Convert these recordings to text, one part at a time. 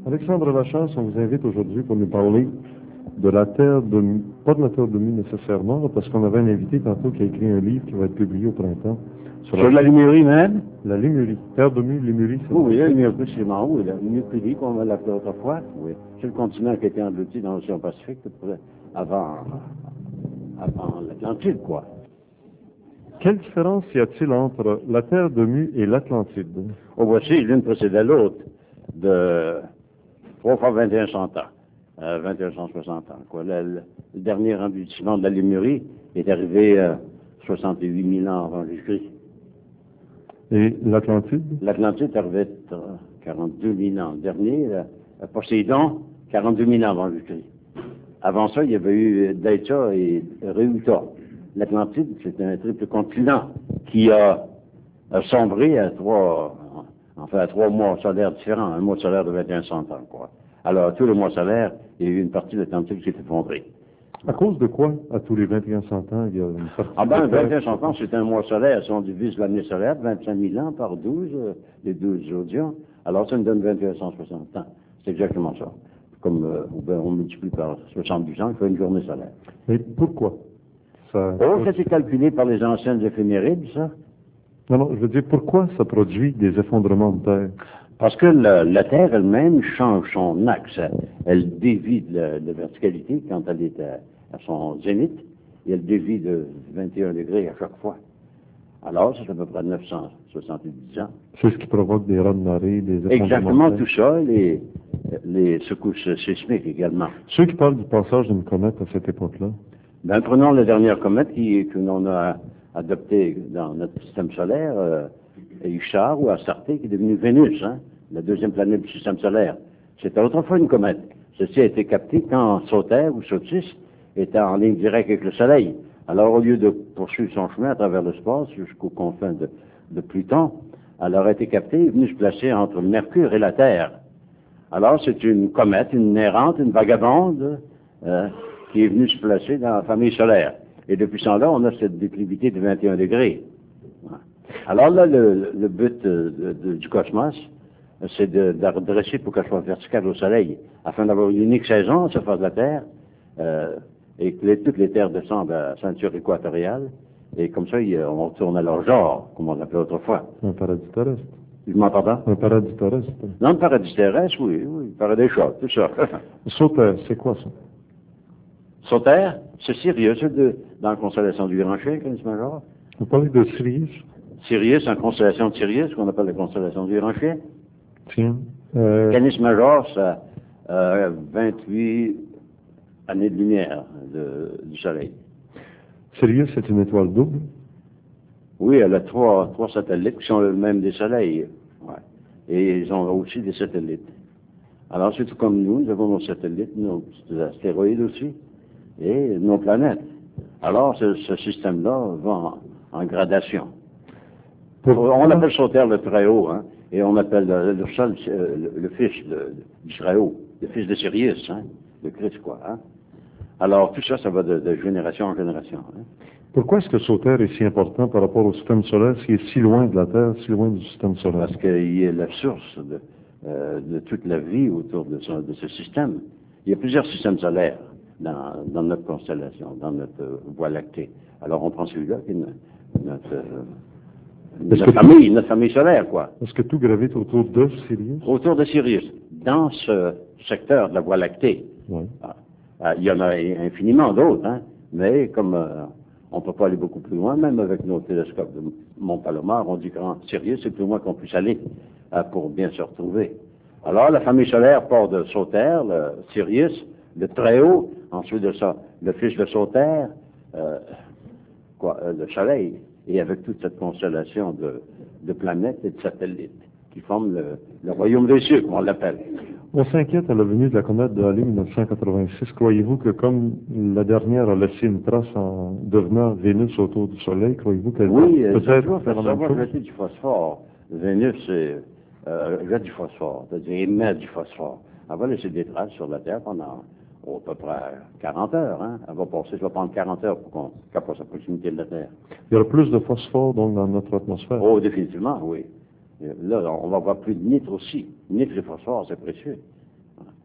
Alexandre Lachasse, on vous invite aujourd'hui pour nous parler de la Terre de Mu. Pas de la Terre de Mu nécessairement, parce qu'on avait un invité tantôt qui a écrit un livre qui va être publié au printemps. Sur la Lémurie même? La Lémurie. Terre de Mu, Lémurie, c'est Oui, la Lémurie, c'est marrant, oui. La Lémurie, comme on l'appelait autrefois, oui. C'est le continent qui a été englouti dans l'océan Pacifique avant l'Atlantide, quoi. Quelle différence y a-t-il entre la Terre de Mu et l'Atlantide? Oh, voici, l'une précédait l'autre de 3 fois 21 cent ans. 2160 ans, quoi. Le dernier engloutissement de la Lémurie est arrivé 68 000 ans avant Jésus-Christ. Et l'Atlantide? L'Atlantide est arrivé 42 000 ans. Le dernier, Poséidon, 42 000 ans avant Jésus-Christ. Avant ça, il y avait eu Daïta et Réuta. L'Atlantide, c'est un triple continent qui a sombré à trois mois solaires différents, un mois solaire de 2100 ans, quoi. Alors, tous les mois solaires, il y a eu une partie de l'Atlantide qui s'est effondrée. À cause de quoi, à tous les 21 cent ans, il y a une partie? Ah ben, 21 cent ans, c'est un mois solaire. Si on divise l'année solaire, 25 000 ans par 12, les 12 audients, alors ça nous donne 21 160 ans. C'est exactement ça. Comme on multiplie par 70 ans, il faut une journée solaire. Mais pourquoi? Ça c'est calculé par les anciennes éphémérides, ça? Non, je veux dire, pourquoi ça produit des effondrements de terre? Parce que la Terre elle-même change son axe. Elle dévie de verticalité quand elle est à son zénith, et elle dévie de 21 degrés à chaque fois. Alors, ça fait à peu près 970 ans. C'est ce qui provoque des raz de marée, des effondrements Exactement, de terre. tout ça, les secousses sismiques également. Ceux qui parlent du passage d'une comète à cette époque-là. Ben, prenons la dernière comète que l'on a adoptée dans notre système solaire, Ishtar ou Astarté, qui est devenue Vénus, hein, la deuxième planète du système solaire. C'était autrefois une comète. Ceci a été capté quand Sauter ou Sotis était en ligne directe avec le Soleil. Alors, au lieu de poursuivre son chemin à travers l'espace jusqu'aux confins de Pluton, elle aurait été captée et venue se placer entre le Mercure et la Terre. Alors, c'est une comète, une errante, une vagabonde, qui est venue se placer dans la famille solaire. Et depuis ce temps-là, on a cette déclivité de 21 degrés. Alors là, le but du cosmos, c'est de redresser pour qu'elle soit verticale au Soleil, afin d'avoir une unique saison à la surface de la Terre, et que toutes les terres descendent à la ceinture équatoriale, et comme ça, on retourne à leur genre, comme on l'appelait autrefois. Un paradis terrestre. Je m'entends pas? Un paradis terrestre. Non, le paradis terrestre, oui, le paradis chaud, tout ça. Sauter, c'est quoi ça? Sauter, c'est Sirius, dans la constellation du Grand Chien, Canis Major. Vous parlez de Sirius? Sirius, en constellation de Sirius, qu'on appelle la constellation du Grand Chien. Tiens. Canis Major, ça a 28 années de lumière du Soleil. Sirius, c'est une étoile double? Oui, elle a trois satellites qui sont le même des soleils. Ouais. Et ils ont aussi des satellites. Alors, c'est tout comme nous avons nos satellites, nos petits astéroïdes aussi, et nos planètes. Alors, ce système-là va en gradation. On appelle Sauter le Très-Haut, hein, et on appelle le Sol le fils du Très-Haut, le fils de Sirius, hein, le Christ, quoi. Hein. Alors, tout ça, ça va de génération en génération. Hein. Pourquoi est-ce que Sauter est si important par rapport au système solaire, s'il est si loin de la Terre, si loin du système solaire? Parce qu'il est la source de toute la vie autour de ce système. Il y a plusieurs systèmes solaires dans notre constellation, dans notre voie lactée. Alors, on prend celui-là qui est notre famille solaire, quoi. Est-ce que tout gravite autour de Sirius? Autour de Sirius, dans ce secteur de la Voie lactée. Oui. Il y en a infiniment d'autres, hein, mais comme on ne peut pas aller beaucoup plus loin, même avec nos télescopes de Mont-Palomar, on dit que Sirius, c'est plus loin qu'on puisse aller pour bien se retrouver. Alors, la famille solaire part de Sauter, le Sirius, le Très-Haut, ensuite de ça, le fils de Sauter, le Soleil, et avec toute cette constellation de planètes et de satellites qui forment le royaume des cieux, comme on l'appelle. On s'inquiète à la venue de la comète de Halley 1986. Croyez-vous que comme la dernière a laissé une trace en devenant Vénus autour du Soleil, croyez-vous qu'elle peut-être faire la même chose? jeter du phosphore. Vénus, jette du phosphore, c'est-à-dire émet du phosphore. Elle va laisser des traces sur la Terre pendant à peu près 40 heures. Hein. Elle va passer, ça va prendre 40 heures pour qu'elle passe à proximité de la Terre. Il y aura plus de phosphore donc dans notre atmosphère? Oh, définitivement, oui. Là, on va avoir plus de nitre aussi. Nitre et phosphore, c'est précieux.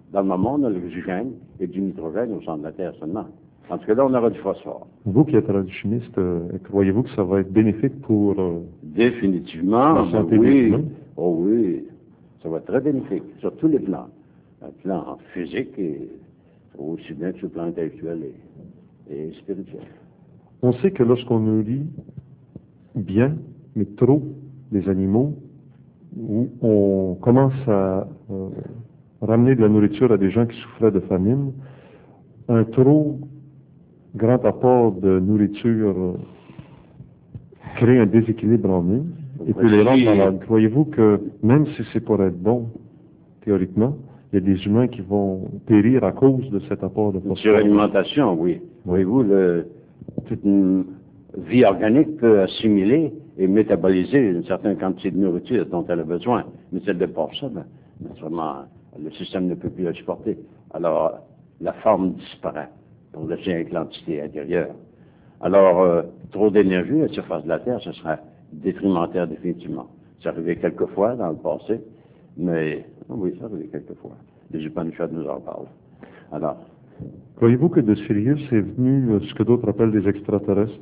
Dans le moment, on a l'oxygène et du nitrogène au centre de la Terre seulement. En tout cas, là, on aura du phosphore. Vous qui êtes radiochimiste, croyez-vous que ça va être bénéfique pour Définitivement, la santé des oui. humains? Oh oui, ça va être très bénéfique, sur tous les plans. Un plan physique et aussi bien que sur le plan intellectuel et spirituel. On sait que lorsqu'on nourrit bien, mais trop, les animaux, où on commence à ramener de la nourriture à des gens qui souffraient de famine, un trop grand apport de nourriture crée un déséquilibre en eux et peut les rendre malades. Croyez-vous que même si c'est pour être bon, théoriquement, il y a des humains qui vont périr à cause de cet apport de phosphore? Sur l'alimentation, oui. Voyez-vous, toute une vie organique peut assimiler et métaboliser une certaine quantité de nourriture dont elle a besoin. Mais si elle dépasse ça, naturellement, le système ne peut plus la supporter. Alors, la forme disparaît. On devient avec l'entité intérieure. Alors, trop d'énergie à la surface de la Terre, ce sera détrimentaire définitivement. C'est arrivé quelquefois dans le passé, mais oui, c'est arrivé quelquefois. Les Upanishads nous en parlent. Alors, croyez-vous que de Sirius est venu ce que d'autres appellent des extraterrestres?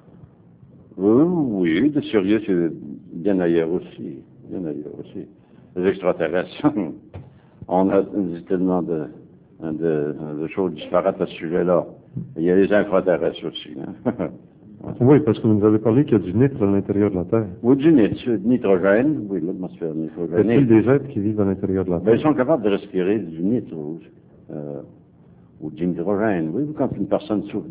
Oui, de Sirius, c'est bien ailleurs aussi. Bien ailleurs aussi. Les extraterrestres, on a dit tellement de choses disparates à ce sujet-là. Il y a les extraterrestres aussi. Hein. Oui, parce que vous nous avez parlé qu'il y a du nitre à l'intérieur de la Terre. Oui, du nitrogène, oui, l'atmosphère Y nitrogène. a-t-il des êtres qui vivent à l'intérieur de la Terre? Ils sont capables de respirer du nitre ou du nitrogène. Oui, quand une personne souffre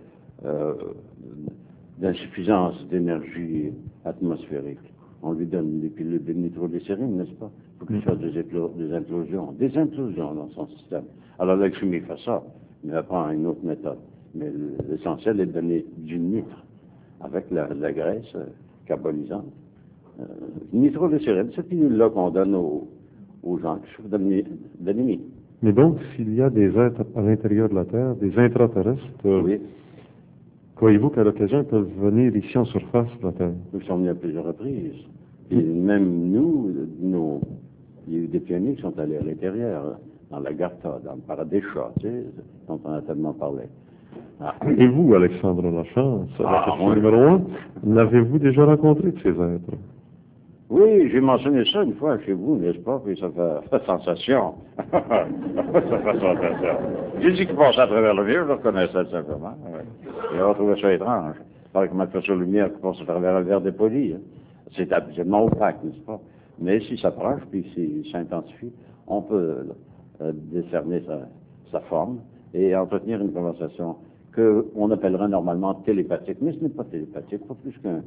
d'insuffisance d'énergie atmosphérique, on lui donne des pilules de nitroglycérine, n'est-ce pas? Pour qu'il fasse des implosions dans son système. Alors l'alchimie fait ça, mais elle prend une autre méthode. Mais l'essentiel est de donner du nitre avec la graisse carbonisante. Nitroglycérine, cette pilule-là qu'on donne aux gens qui souffrent d'anémie. Mais donc, s'il y a des êtres à l'intérieur de la Terre, des intraterrestres, Oui. croyez-vous qu'à l'occasion, ils peuvent venir ici en surface de la Terre? Nous sommes venus à plusieurs reprises. Et même nous, il y a eu des pionniers qui sont allés à l'intérieur, dans la Gartha, dans le Paradesha, tu sais, dont on a tellement parlé. Ah. Et vous, Alexandre Lachance, la question numéro 1, l'avez-vous déjà rencontré de ces êtres? Oui, j'ai mentionné ça une fois chez vous, n'est-ce pas? Puis ça fait sensation. Ça fait sensation. J'ai dit qu'il passait à travers le mur, je le reconnaissais simplement. Ouais. Et on trouvait ça étrange. Pareil comme un sur lumière qui passe à travers un verre dépoli. Hein. C'est absolument opaque, n'est-ce pas? Mais s'il s'approche, puis s'il s'intensifie, on peut décerner sa forme et entretenir une conversation qu'on appellerait normalement télépathique. Mais ce n'est pas télépathique, pas plus qu'un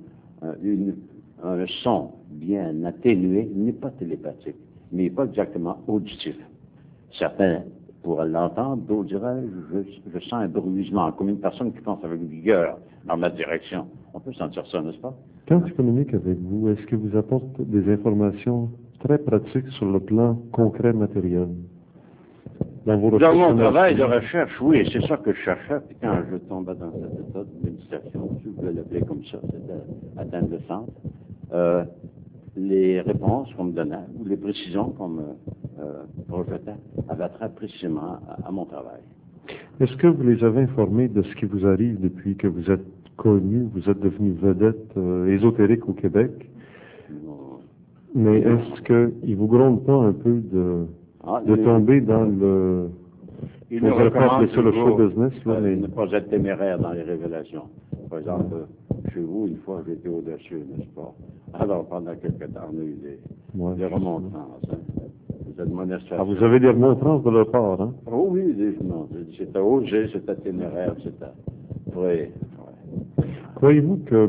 son bien atténué n'est pas télépathique, mais pas exactement auditif. Certains pourraient l'entendre, d'autres diraient, je sens un bruissement, comme une personne qui pense avec vigueur dans ma direction. On peut sentir ça, n'est-ce pas? Quand il communique avec vous, est-ce qu'il vous apporte des informations très pratiques sur le plan concret matériel? Dans mon travail de recherche, oui, c'est ça que je cherchais. Puis quand je tombais dans cet état de méditation, si vous voulez l'appeler comme ça, c'était atteindre le centre, les réponses qu'on me donnait, ou les précisions qu'on me projetait, avaient trait précisément à mon travail. Est-ce que vous les avez informés de ce qui vous arrive depuis que vous êtes connu, vous êtes devenu vedette ésotérique au Québec? Mais est-ce qu'ils vous grondent pas un peu de tomber dans le... Il nous recommande sur le show business, là, mais... ne pas être téméraire dans les révélations. Par exemple, chez vous, une fois, j'étais audacieux, n'est-ce pas? Alors, pendant quelques temps, on a eu des remontrances. Hein. Vous êtes modeste. Ah, vous avez des remontrances de leur part, hein? Oh oui, non, c'était osé, c'était téméraire, c'était... Oui. Croyez-vous que...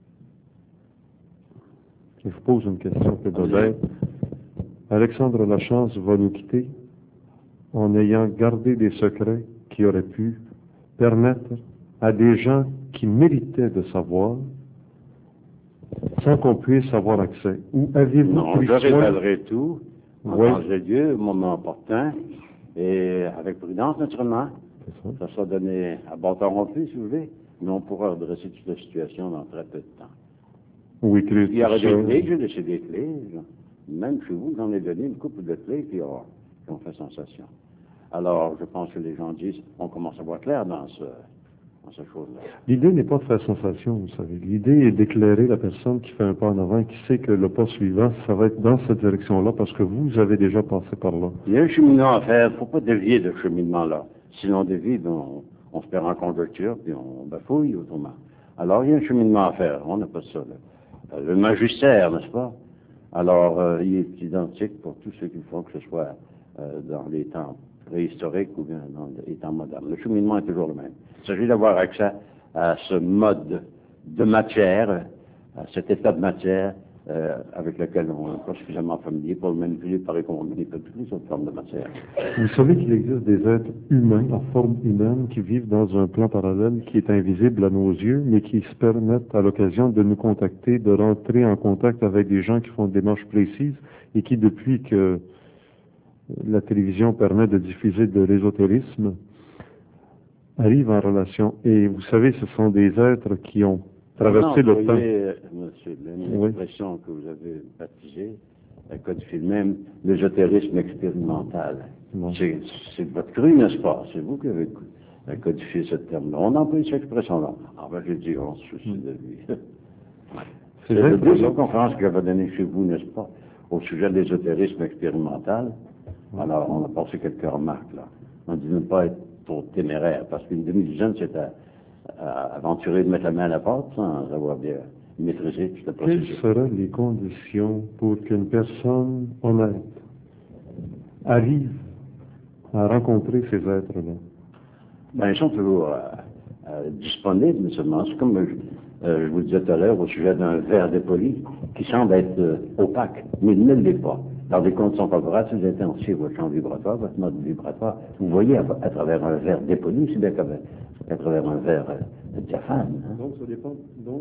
Je vous pose une question que peut-être. Alexandre Lachance va nous quitter en ayant gardé des secrets qui auraient pu permettre à des gens qui méritaient de savoir sans qu'on puisse avoir accès. Ou aviez-vous Non, pris je soin... révélerai tout en temps de Dieu, au moment opportun, et avec prudence, naturellement. Ça sera donné à bâton rompu, si vous voulez, mais on pourra redresser toute la situation dans très peu de temps. Oui, il y aura des clés, j'ai laissé des clés. Même chez vous, j'en ai donné une couple de clés qui ont fait sensation. Alors, je pense que les gens disent, on commence à voir clair dans cette chose-là. L'idée n'est pas de faire sensation, vous savez. L'idée est d'éclairer la personne qui fait un pas en avant, qui sait que le pas suivant, ça va être dans cette direction-là, parce que vous avez déjà passé par là. Il y a un cheminement à faire, il ne faut pas dévier de ce cheminement-là. Si l'on dévie, ben, on se perd en conjecture, puis on bafouille autrement. Alors, il y a un cheminement à faire, on n'a pas ça, là. Le magistère, n'est-ce pas? Alors, il est identique pour tous ceux qui font, que ce soit dans les temps préhistoriques ou bien dans les temps modernes. Le cheminement est toujours le même. Il s'agit d'avoir accès à ce mode de matière, à cet état de matière avec lequel on n'est pas suffisamment familier pour le manipuler pareil comme on manipule toutes les autres formes de matière. Vous savez qu'il existe des êtres humains, en forme humaine, qui vivent dans un plan parallèle qui est invisible à nos yeux, mais qui se permettent à l'occasion de nous contacter, de rentrer en contact avec des gens qui font des démarches précises et qui, depuis que la télévision permet de diffuser de l'ésotérisme, arrivent en relation. Et vous savez, ce sont des êtres qui ont traversé le temps. Monsieur, l'expression que vous avez baptisée, codifiée même, l'ésotérisme expérimental. C'est votre cru, n'est-ce pas? C'est vous qui avez codifié ce terme-là. On emploie cette expression-là. Ah ben, j'ai dit, on se soucie de lui. C'est la deuxième conférence que j'avais donnée chez vous, n'est-ce pas, au sujet de l'ésotérisme expérimental. Alors, on a passé quelques remarques, là. On dit ne pas être trop téméraire, parce qu'une demi-dizaine, c'est aventurer de mettre la main à la pâte sans avoir bien maîtrisé toute la procédure. Quelles seraient les conditions pour qu'une personne honnête arrive à rencontrer ces êtres-là? Ben, ils sont toujours disponibles, mais seulement, c'est comme je vous disais tout à l'heure au sujet d'un verre dépoli qui semble être opaque, mais il ne l'est pas. Dans des conditions favorables, si vous intensifiez votre champ vibratoire, votre mode vibratoire, vous voyez à travers un verre dépoli, c'est bien qu'à travers un verre diaphane. Hein? Donc, ça dépend.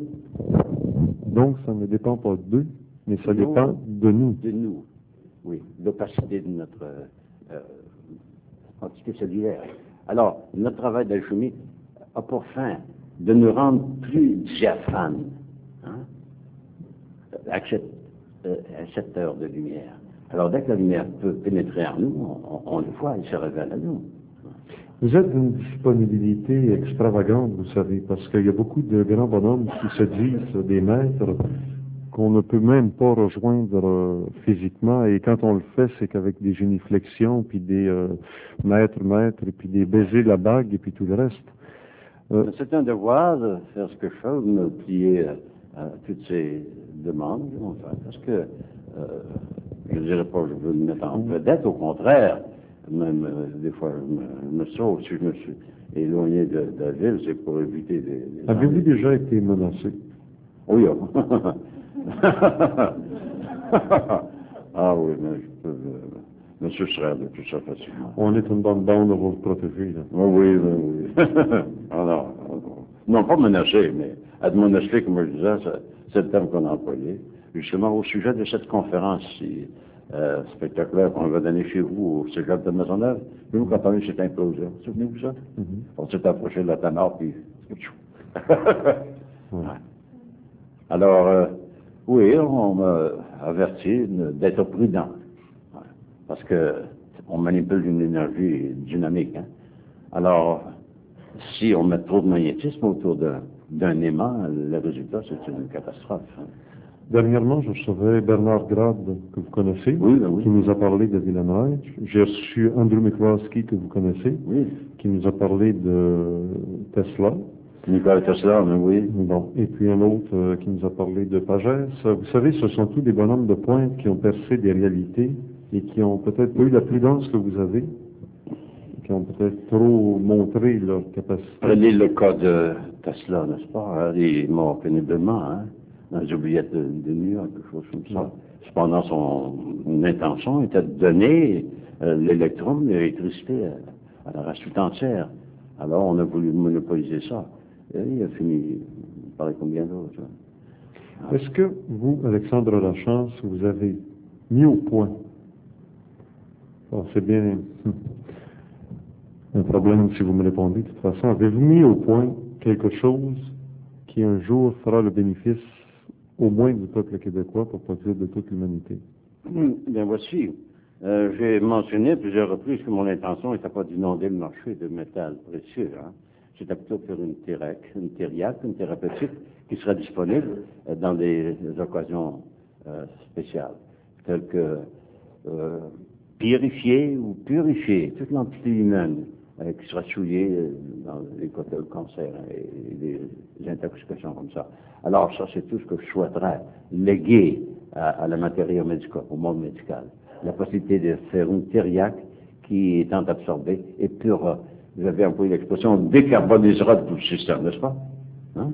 Donc, ça ne dépend pas d'eux, mais ça dépend de nous. De nous, oui. L'opacité de notre entité cellulaire. Alors, notre travail d'alchimie a pour fin de nous rendre plus diaphanes, hein? Accepteurs de lumière. Alors, dès que la lumière peut pénétrer en nous, on le voit, il se révèle à nous. Vous êtes d'une disponibilité extravagante, vous savez, parce qu'il y a beaucoup de grands bonhommes qui se disent des maîtres qu'on ne peut même pas rejoindre physiquement, et quand on le fait, c'est qu'avec des géniflexions, puis des maîtres, et puis des baisers, la bague, et puis tout le reste. C'est un devoir de faire ce que je fais, de me plier à toutes ces demandes, enfin, parce que je ne dirais pas que je veux me mettre en vedette, au contraire, même des fois je me sauve, si je me suis éloigné de la ville, c'est pour éviter des Avez-vous déjà été menacé? Oui. Ah oui, mais je peux me soustraire de tout ça facilement. On est une bonne bande à vous protéger, là. Oui. Alors, non, pas menacer, mais admonester, comme je disais, c'est le terme qu'on a employé. Justement, au sujet de cette conférence spectaculaire qu'on va donner chez vous au Cégep de Maisonneuve, nous, quand on a eu cette implosion, souvenez-vous ça? On s'est approché de la Tamar, puis... Alors, oui, on m'a averti d'être prudent, parce que on manipule une énergie dynamique. Hein? Alors, si on met trop de magnétisme autour d'un aimant, le résultat, c'est une catastrophe. Hein? Dernièrement, je recevais Bernard Grade, que vous connaissez, qui nous a parlé de Villeneuve. J'ai reçu Andrew McCloskey, que vous connaissez, qui nous a parlé de Tesla. Nicolas Tesla, oui. Bon. Et puis un autre qui nous a parlé de Pagès. Vous savez, ce sont tous des bonhommes de pointe qui ont percé des réalités et qui ont peut-être pas eu la prudence que vous avez, qui ont peut-être trop montré leur capacité. Prenez le cas de Tesla, n'est-ce pas? Il est mort péniblement, hein? Dans les oubliettes de New York, quelque chose comme ça. Cependant, son intention était de donner l'électron, l'électricité à la race tout entière. Alors, on a voulu monopoliser ça. Et il a fini par combien d'autres. Est-ce que vous, Alexandre Lachance, vous avez mis au point, c'est bien un problème si vous me répondez de toute façon, avez-vous mis au point quelque chose qui un jour fera le bénéfice au moins du peuple québécois, pour pas dire de toute l'humanité? Bien voici, J'ai mentionné à plusieurs reprises que mon intention n'était pas d'inonder le marché de métal précieux. Hein. C'était plutôt de faire une thériaque, une thérapeutique qui sera disponible dans des occasions spéciales, telles que purifier ou purifier toute l'entité humaine qui sera souillée dans les côtés de cancer et des intoxications comme ça. Alors ça, c'est tout ce que je souhaiterais léguer à la matière médicale, au monde médical. La possibilité de faire une thériaque qui, étant absorbée, est pure. Vous avez employé l'expression décarbonisera tout le système, n'est-ce pas? Hein?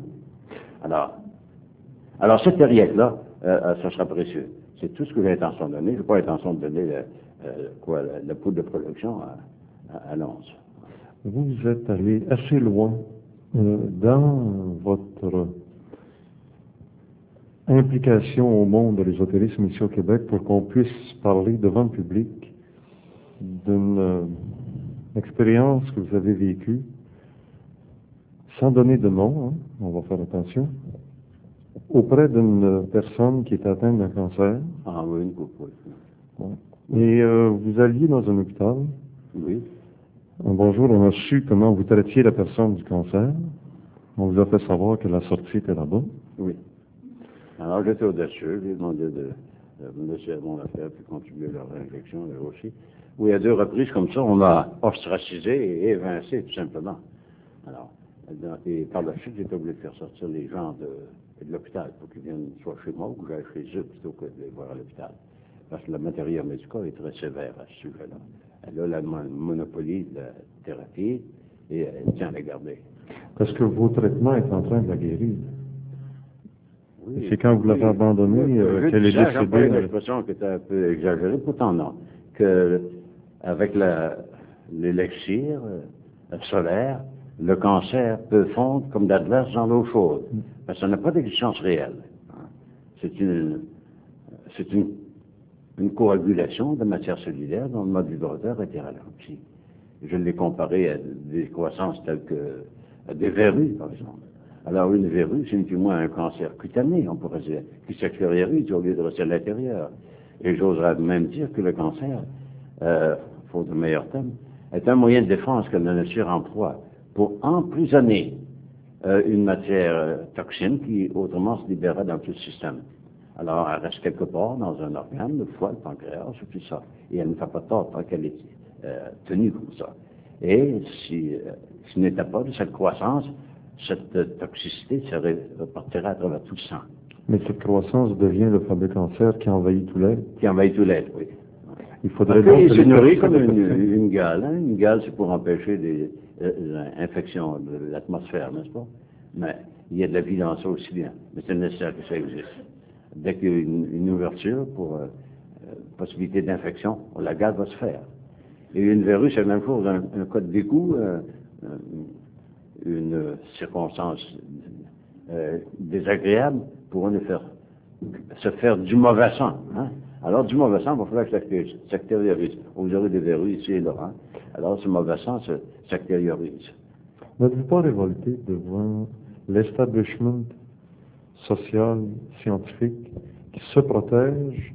Alors cette thériaque-là, ça sera précieux. C'est tout ce que j'ai l'intention de donner. Je n'ai pas l'intention de donner la poudre de production à l'once. Vous êtes allé assez loin dans votre implication au monde de l'ésotérisme ici au Québec pour qu'on puisse parler devant le public d'une expérience que vous avez vécue, sans donner de nom, hein, on va faire attention, auprès d'une personne qui est atteinte d'un cancer. Ah oui, une coupe, oui. Et vous alliez dans un hôpital. Oui. Un bonjour, on a su comment vous traitiez la personne du cancer. On vous a fait savoir que la sortie était là-bas. Oui. Alors j'étais audacieux, j'ai demandé de me laisser à mon affaire puis contribuer à leur injection, là aussi. Oui, à 2 reprises comme ça, on m'a ostracisé et évincé, tout simplement. Alors, et par la suite, j'étais obligé de faire sortir les gens de l'hôpital pour qu'ils viennent soit chez moi ou que j'aille chez eux plutôt que de les voir à l'hôpital. Parce que la matière médicale est très sévère à ce sujet-là. Elle a la monopolie de la thérapie et elle tient à la garder. Parce que vos traitements est en train de la guérir. Oui, c'est quand vous l'avez abandonné qu'elle est décédée. J'ai une expression qui était un peu exagérée, pourtant non. Que avec l'élixir solaire, le cancer peut fondre comme d'adverse dans l'eau chaude. Parce que ça n'a pas d'existence réelle. C'est une coagulation de matière cellulaire dont le mode vibrateur a été ralenti. Je l'ai comparé à des croissances telles que à des verrues, par exemple. Alors, une verrue, c'est du moins un cancer cutané, on pourrait dire, qui s'extériorise au lieu de rester à l'intérieur. Et j'oserais même dire que le cancer, faute de meilleur terme, est un moyen de défense que la nature emploie pour emprisonner une matière toxine qui autrement se libérerait dans tout le système. Alors, elle reste quelque part dans un organe, le foie, le pancréas, ou tout ça. Et elle ne fait pas tort tant qu'elle est tenue comme ça. Et si ce n'était pas de cette croissance, cette toxicité se repartirait à travers tout le sang. Mais cette croissance devient le fameux cancer qui envahit tout l'être. Qui envahit tout l'être, oui. Il faudrait donc il se nourrit comme une une gale. Hein? Une gale, c'est pour empêcher des infections de l'atmosphère, n'est-ce pas? Mais il y a de la vie dans ça aussi bien. Mais c'est nécessaire que ça existe. Dès qu'il y a une ouverture pour possibilité d'infection, la gale va se faire. Et une verrue, c'est la même chose. Un cas de dégoût, une circonstance désagréable pour se faire du mauvais sang. Hein? Alors, du mauvais sang, il va falloir que ça s'extériorise. Vous aurez des verrues ici et là. Hein? Alors, ce mauvais sang s'extériorise. N'êtes-vous pas révolté devant l'establishment social, scientifique, qui se protège,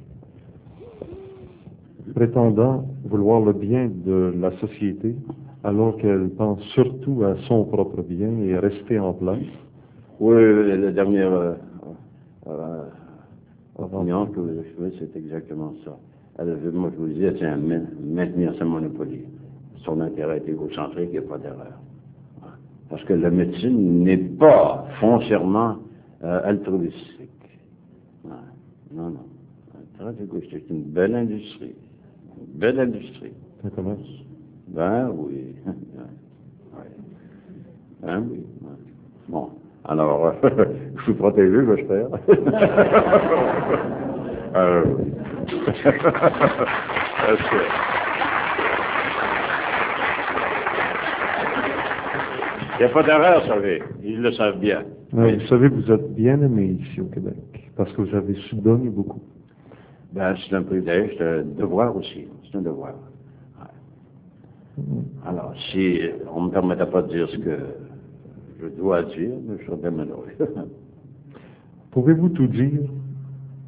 prétendant vouloir le bien de la société, alors qu'elle pense surtout à son propre bien et à rester en place? Oui, la dernière opinion que je fais, c'est exactement ça. Alors, moi, je vous disais, c'est maintenir sa monopolie. Son intérêt est égocentrique, il n'y a pas d'erreur. Parce que la médecine n'est pas foncièrement altruistique. Non, non. Très égoïstique. C'est une belle industrie. Une belle industrie. Un commerce. Ben oui. Ben oui. Bon. Alors, je suis protégé, j'espère. Il n'y a pas d'erreur, vous savez. Ils le savent bien. Oui, vous savez, vous êtes bien aimé ici au Québec, parce que vous avez su donner beaucoup. Ben, c'est un privilège, c'est un devoir aussi. C'est un devoir. Ouais. Alors, si on ne me permettait pas de dire ce que je dois dire, je serais bien malheureux. Pouvez-vous tout dire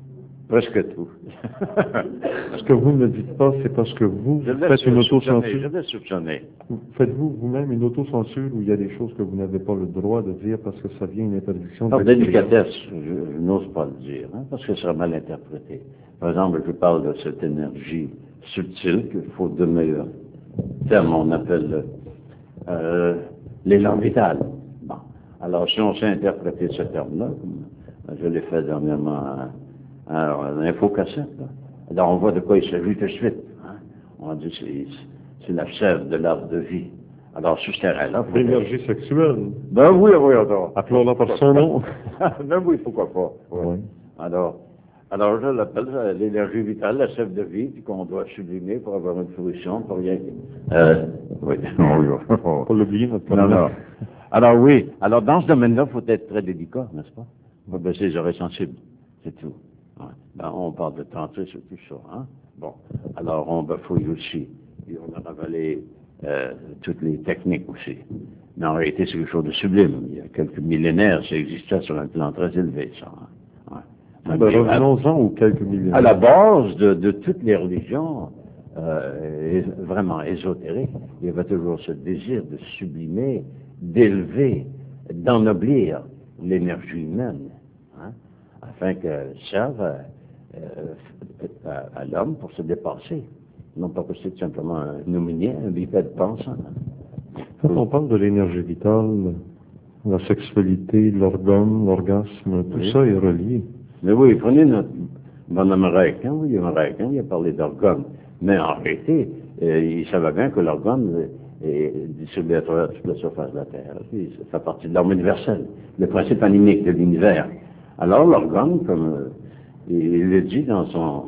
Presque tout. Ce que vous ne dites pas, c'est parce que vous faites une autocensure. Je vais soupçonner. Faites-vous vous-même une autocensure où il y a des choses que vous n'avez pas le droit de dire parce que ça vient une interdiction Par de délicatesse, je n'ose pas le dire, hein, parce que ça sera mal interprété. Par exemple, je parle de cette énergie subtile qu'il faut de meilleurs termes, on appelle l'élan vital. Bon. Alors, si on sait interpréter ce terme-là, comme je l'ai fait dernièrement à l'infocassette, alors on voit de quoi il s'agit tout de suite. Hein. On dit que c'est la sève de l'arbre de vie. Alors, sur ce terrain-là... l'énergie sexuelle. Ben oui, oui, attends. Appelons-la par son nom. Ben oui, pourquoi pas. Ouais. Oui. Alors, je l'appelle l'énergie vitale, la sève de vie, puis qu'on doit sublimer pour avoir une fruition, pour rien. Oui. Pas l'oublier, notre Non, planète. non. Alors oui, alors dans ce domaine-là, il faut être très délicat, n'est-ce pas? Il faut baisser les oreilles sensibles, c'est tout. Ouais. Ben, on parle de tantrisme et tout ça, hein? Bon, alors on bafouille aussi, et on a ravalé toutes les techniques aussi. Mais en réalité, c'est quelque chose de sublime. Il y a quelques millénaires, ça existait sur un plan très élevé, ça. Hein? Ouais. Ben, revenons-en aux quelques milliers. À la base de toutes les religions, vraiment ésotériques, il y avait toujours ce désir de sublimer, d'élever, d'ennoblir l'énergie humaine, hein, afin qu'elle serve à l'homme pour se dépasser. Non pas que c'est simplement un hominien, un bipède pensant. Quand on parle de l'énergie vitale, la sexualité, l'organe, l'orgasme, tout Oui. ça est relié. Mais oui, prenez notre bon américain, oui, américain, il a parlé d'organe. Mais en réalité, il savait bien que l'organe est distribué à travers toute la surface de la Terre. Puis, ça fait partie de l'homme universel, le principe animique de l'univers. Alors, l'organe, comme il le dit dans son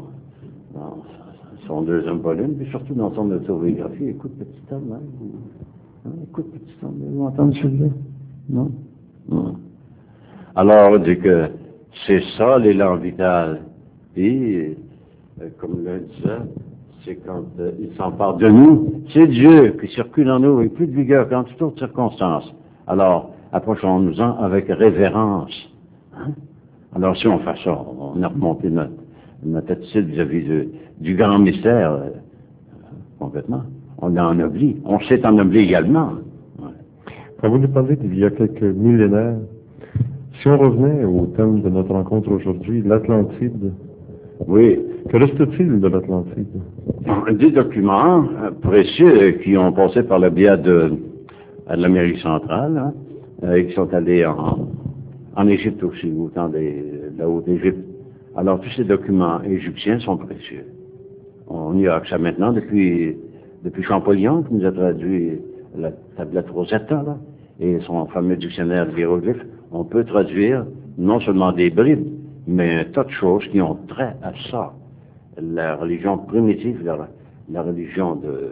deuxième volume, puis surtout dans son autobiographie, écoute, petit homme, hein, écoute, petit homme, vous entendez celui-là? Non? Non. Alors, on dit que c'est ça l'élan vital. Et, comme le disait, c'est quand il s'empare de nous, c'est Dieu qui circule en nous avec plus de vigueur qu'en toute autre circonstance. Alors, approchons-nous-en avec révérence. Hein? Alors, si on fait ça, on a remonté notre attitude vis-à-vis du grand mystère, complètement. On a ennobli. On s'est ennobli également. Ouais. Quand vous nous parlez d'il y a quelques millénaires, si on revenait au thème de notre rencontre aujourd'hui, l'Atlantide, Oui. que reste-t-il de l'Atlantide? Des documents précieux qui ont passé par le biais de l'Amérique centrale, hein, et qui sont allés en Égypte aussi, au temps de la Haute-Égypte. Alors, tous ces documents égyptiens sont précieux. On y a accès maintenant depuis Champollion, qui nous a traduit la tablette Rosetta, là, et son fameux dictionnaire de hiéroglyphes. On peut traduire non seulement des bribes, mais un tas de choses qui ont trait à ça. La religion primitive, la religion de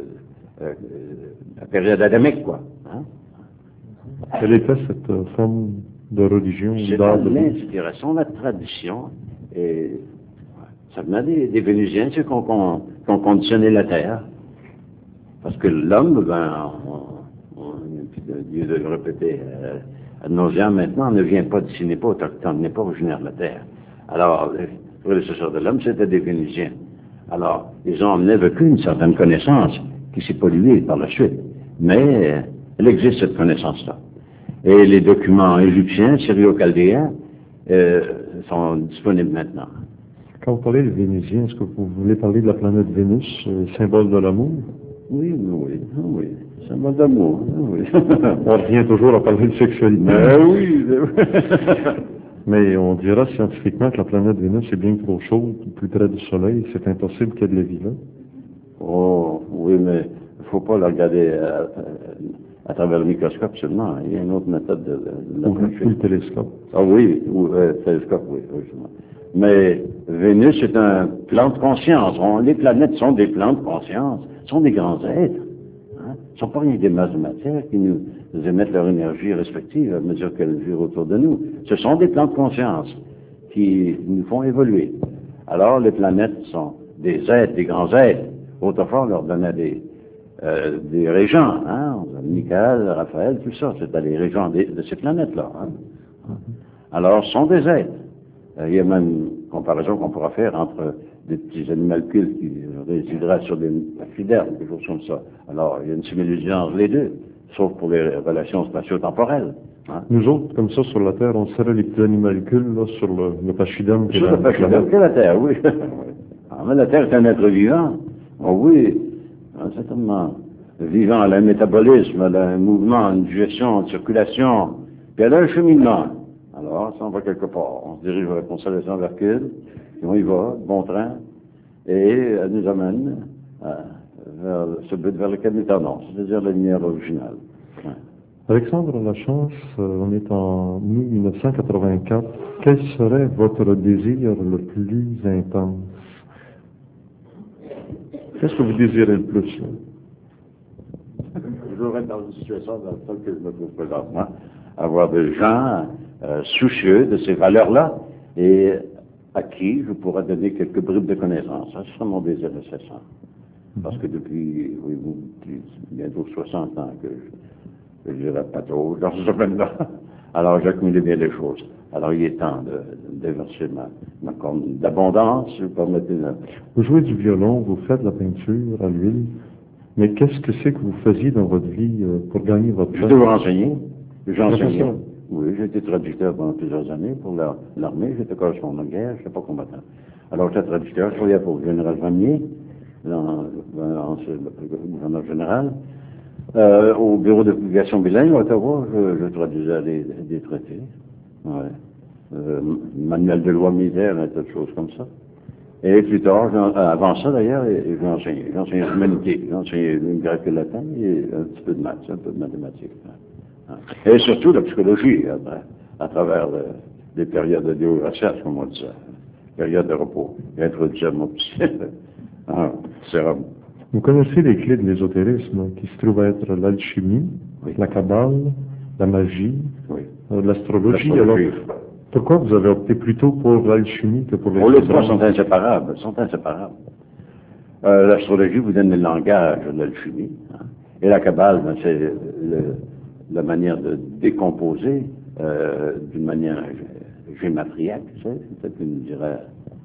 la période adamique, quoi. Hein? Quelle était cette forme de religion? C'est l'inspiration, la tradition, et ça venait des Vénusiens, ceux qui ont conditionné la Terre. Parce que l'homme, ben, Dieu de le répéter ad nauseam maintenant, ne vient pas d'ici, n'est pas autochtone, n'est pas originaire de la Terre. Alors, les prédécesseurs de l'homme, c'était des Vénusiens. Alors, ils ont emmené avec eux une certaine connaissance qui s'est polluée par la suite. Mais elle existe, cette connaissance-là. Et les documents égyptiens, syrio-chaldéens, sont disponibles maintenant. Quand vous parlez de Vénusiens, est-ce que vous voulez parler de la planète Vénus, symbole de l'amour? Oui, oui. Symbole d'amour, oui. On revient toujours à parler de sexualité. Oui. Mais on dira scientifiquement que la planète Vénus est bien trop chaude, plus près du Soleil, c'est impossible qu'il y ait de la vie là. Oh, oui, mais il ne faut pas la regarder à travers le microscope seulement. Il y a une autre méthode de l'approcher. Ou le télescope. Ah oui, ou télescope, oui, justement. Mais Vénus est un plan de conscience. Les planètes sont des plans de conscience, sont des grands êtres. Hein? Ce ne sont pas rien que des masses de matière qui nous émettent leur énergie respective à mesure qu'elles vivent autour de nous. Ce sont des plans de conscience qui nous font évoluer. Alors, les planètes sont des êtres, des grands êtres. Autrefois, on leur donnait des régents, hein? Michael, Raphaël, tout ça, c'était les régents de ces planètes-là. Hein? Alors, ce sont des êtres. Il y a même une comparaison qu'on pourra faire entre des petits animalcules qui résideraient sur des pachydermes, des choses comme ça. Alors, il y a une similitude entre les deux, sauf pour les relations spatio-temporelles. Hein. Nous autres, comme ça, sur la Terre, on serait les petits animalcules là, sur le pachyderme. Sur le pachyderme, c'est la Terre, oui. Alors, mais la Terre est un être vivant. Oh, oui, certainement. Vivant, elle a un métabolisme, elle a un mouvement, une digestion, une circulation, puis elle a un cheminement. Alors, ça, on va quelque part. On se dirige vers la constellation d'Hercule, puis on y va, bon train, et elle nous amène vers ce but vers lequel nous tendons, c'est-à-dire la lumière originale. Ouais. Alexandre Lachance, on est en 1984. Quel serait votre désir le plus intense? Qu'est-ce que vous désirez le plus? Là? Je voudrais être dans une situation dans laquelle je me trouve présentement, avoir des gens soucieux de ces valeurs-là et à qui je pourrais donner quelques bribes de connaissances. Ça serait mon désir incessant. Parce que depuis bientôt 60 ans que je dirais pas trop dans ce domaine-là, alors j'accumule bien les choses. Alors il est temps de déverser ma corne d'abondance, si vous permettez. Vous jouez du violon, vous faites de la peinture à l'huile, mais qu'est-ce que c'est que vous faisiez dans votre vie pour gagner votre vie? Je devais enseigner. J'enseignais. Ça. Oui, j'ai été traducteur pendant plusieurs années pour l'armée. J'étais correspondant de guerre, je n'étais pas combattant. Alors j'étais traducteur, je travaillais pour le général Vanier, le gouverneur général. Au bureau de publication bilingue à Ottawa, je traduisais des traités. Ouais. Manuel de loi militaire, un tas de choses comme ça. Et plus tard, avant ça d'ailleurs, j'ai enseigné. J'ai enseigné l'humanité, j'ai enseigné le grec et le latin et un petit peu de maths, un peu de mathématiques. Et surtout la psychologie, à travers des périodes de déograciation, comme on dit ça, périodes de repos. J'ai introduit mon petit sérum. Vous connaissez les clés de l'ésotérisme, qui se trouvent être l'alchimie, oui. La Kabbale, la magie, oui. L'astrologie. Alors, pourquoi vous avez opté plutôt pour l'alchimie que pour les trois sont inséparables, l'astrologie vous donne le langage de l'alchimie, hein, et la Kabbale, c'est la manière de décomposer d'une manière gématriaque, peut-être qu'on dirait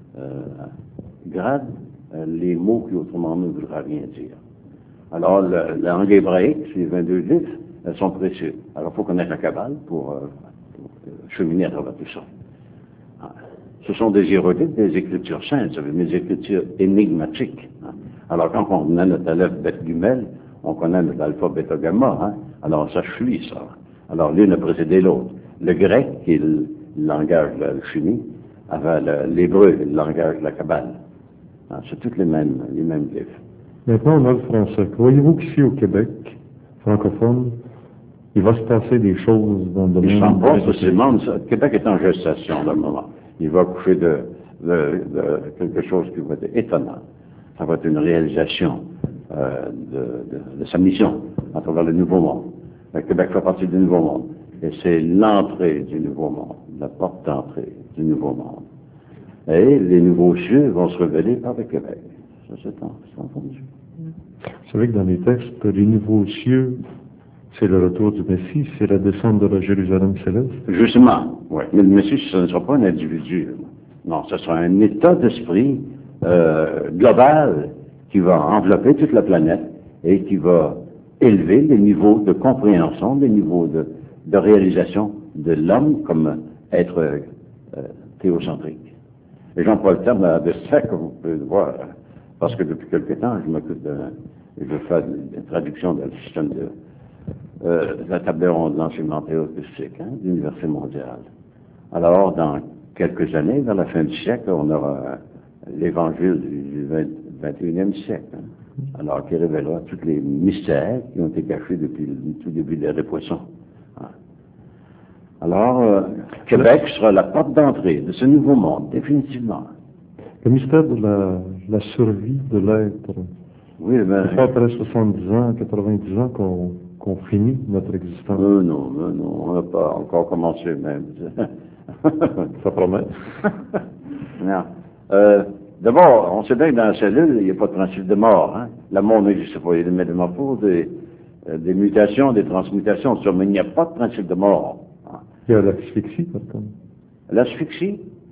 grade, les mots qui autrement ne voudraient rien dire. Alors, la langue hébraïque, ces 22 livres, elles sont précieuses. Alors, il faut connaître la Kabbale pour cheminer à travers tout ça. Ce sont des hiéroglyphes, des écritures saintes, ça veut dire des écritures énigmatiques. Hein. Alors, quand on connaît notre aleph beth gumel, on connaît notre alpha bêta gamma, hein. Alors ça fluit, ça. Alors, l'une a précédé l'autre. Le grec, qui est le langage de l'alchimie, avait l'hébreu, le langage de la Kabbale. C'est toutes les mêmes livres. Maintenant, on a le français. Croyez-vous qu'ici au Québec, francophone, il va se passer des choses dans le domaine... Je sens pas précisément, le Québec est en gestation dans le moment. Il va coucher de quelque chose qui va être étonnant. Ça va être une réalisation de sa mission à travers le Nouveau Monde. Le Québec fait partie du Nouveau Monde. Et c'est l'entrée du Nouveau Monde, la porte d'entrée du Nouveau Monde. Et les nouveaux cieux vont se révéler par le Québec. Ça, c'est entendu. Vous savez que dans les textes, les nouveaux cieux, c'est le retour du Messie, c'est la descente de la Jérusalem céleste. Justement, oui. Mais le Messie, ce ne sera pas un individu. Non, ce sera un état d'esprit global qui va envelopper toute la planète et qui va élever les niveaux de compréhension, les niveaux de réalisation de l'homme comme être théocentrique. Et j'emploie le terme de ça, comme vous pouvez le voir, parce que depuis quelque temps, je fais une traduction d'un système de la table ronde de l'enseignement théologique, de l'université mondiale. Alors, dans quelques années, vers la fin du siècle, on aura l'évangile du 21e siècle, alors qui révélera tous les mystères qui ont été cachés depuis le tout début de l'ère des poissons. Alors, Québec sera la porte d'entrée de ce nouveau monde, définitivement. Le mystère de la survie de l'être. Oui, mais... C'est pas après 70 ans, 90 ans qu'on finit notre existence. Non, on n'a pas encore commencé même. Ça promet. Non. D'abord, on sait bien que dans la cellule, il n'y a pas de principe de mort. Hein? La mort n'existe pas. Il y a des métamorphoses, des mutations, des transmutations, mais il n'y a pas de principe de mort. Il y a l'asphyxie, par contre. L'asphyxie?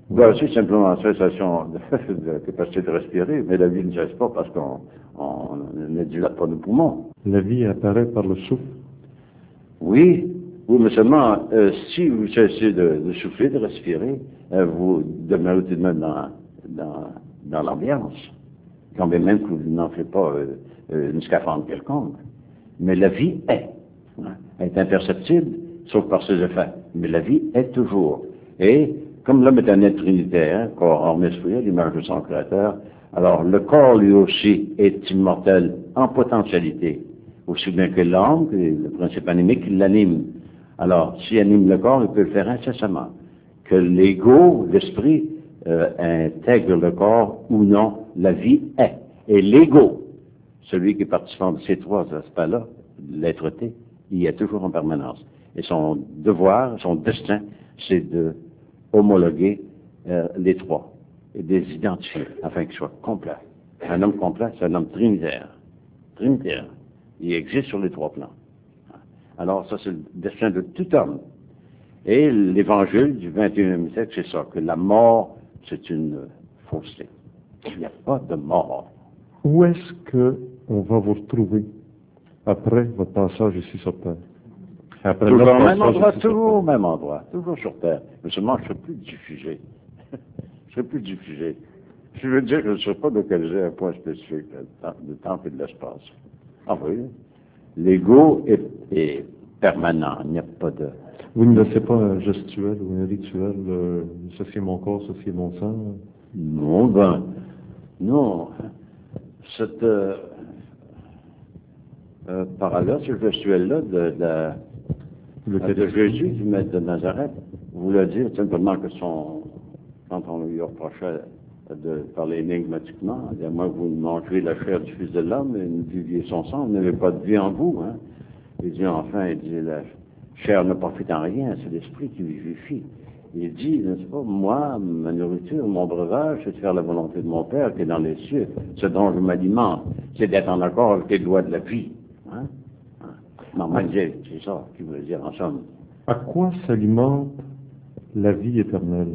Ben, c'est simplement la sensation de capacité de respirer, mais la vie ne cesse pas parce qu'on ne dilate pas nos poumons. La vie apparaît par le souffle. Oui, mais seulement si vous cessez de souffler, de respirer, vous demeurez tout de même dans l'ambiance, quand bien même que vous n'en faites pas une scaphandre quelconque. Mais la vie est. Elle est imperceptible, sauf par ses effets. Mais la vie est toujours. Et comme l'homme est un être trinitaire, corps, âme, esprit, à l'image de son créateur, alors le corps lui aussi est immortel en potentialité, aussi bien que l'âme, que le principe animique, qui l'anime. Alors, s'il anime le corps, il peut le faire incessamment. Que l'ego, l'esprit, intègre le corps ou non, la vie est. Et l'ego, celui qui est participant de ces trois aspects-là, l'être-té, il y est toujours en permanence. Et son devoir, son destin, c'est de homologuer les trois et de les identifier afin qu'ils soient complets. Un homme complet, c'est un homme trinitaire. Trinitaire. Il existe sur les trois plans. Alors ça, c'est le destin de tout homme. Et l'évangile du 21e siècle, c'est ça, que la mort, c'est une fausseté. Il n'y a pas de mort. Où est-ce qu'on va vous retrouver après votre passage ici sur Terre? Après Toujours notre au même passage endroit, ici sur toujours au Terre. même endroit, toujours sur Terre. Mais seulement, je ne serai plus diffusé. Je ne serai plus diffusé. Je veux dire que je ne serai pas localisé à un point spécifique de temps et de l'espace. Ah oui, l'ego est permanent, il n'y a pas de... Vous ne laissez pas un gestuel ou un rituel, ceci est mon corps, ceci est mon sang? Non, non. Cette parole-là, ce gestuel-là de Jésus, du maître de Nazareth, voulait dire simplement que quand on lui reprochait de parler énigmatiquement, à moins que vous mangeriez la chair du Fils de l'homme et ne viviez son sang, vous n'avez pas de vie en vous. Hein? Il dit enfin, la chair ne profite en rien, c'est l'esprit qui vivifie. Il dit, n'est-ce pas, moi, ma nourriture, mon breuvage, c'est de faire la volonté de mon Père qui est dans les cieux. Ce dont je m'alimente, c'est d'être en accord avec les lois de la vie. Hein? Normalement, c'est ça qui veut dire en somme. À quoi s'alimente la vie éternelle?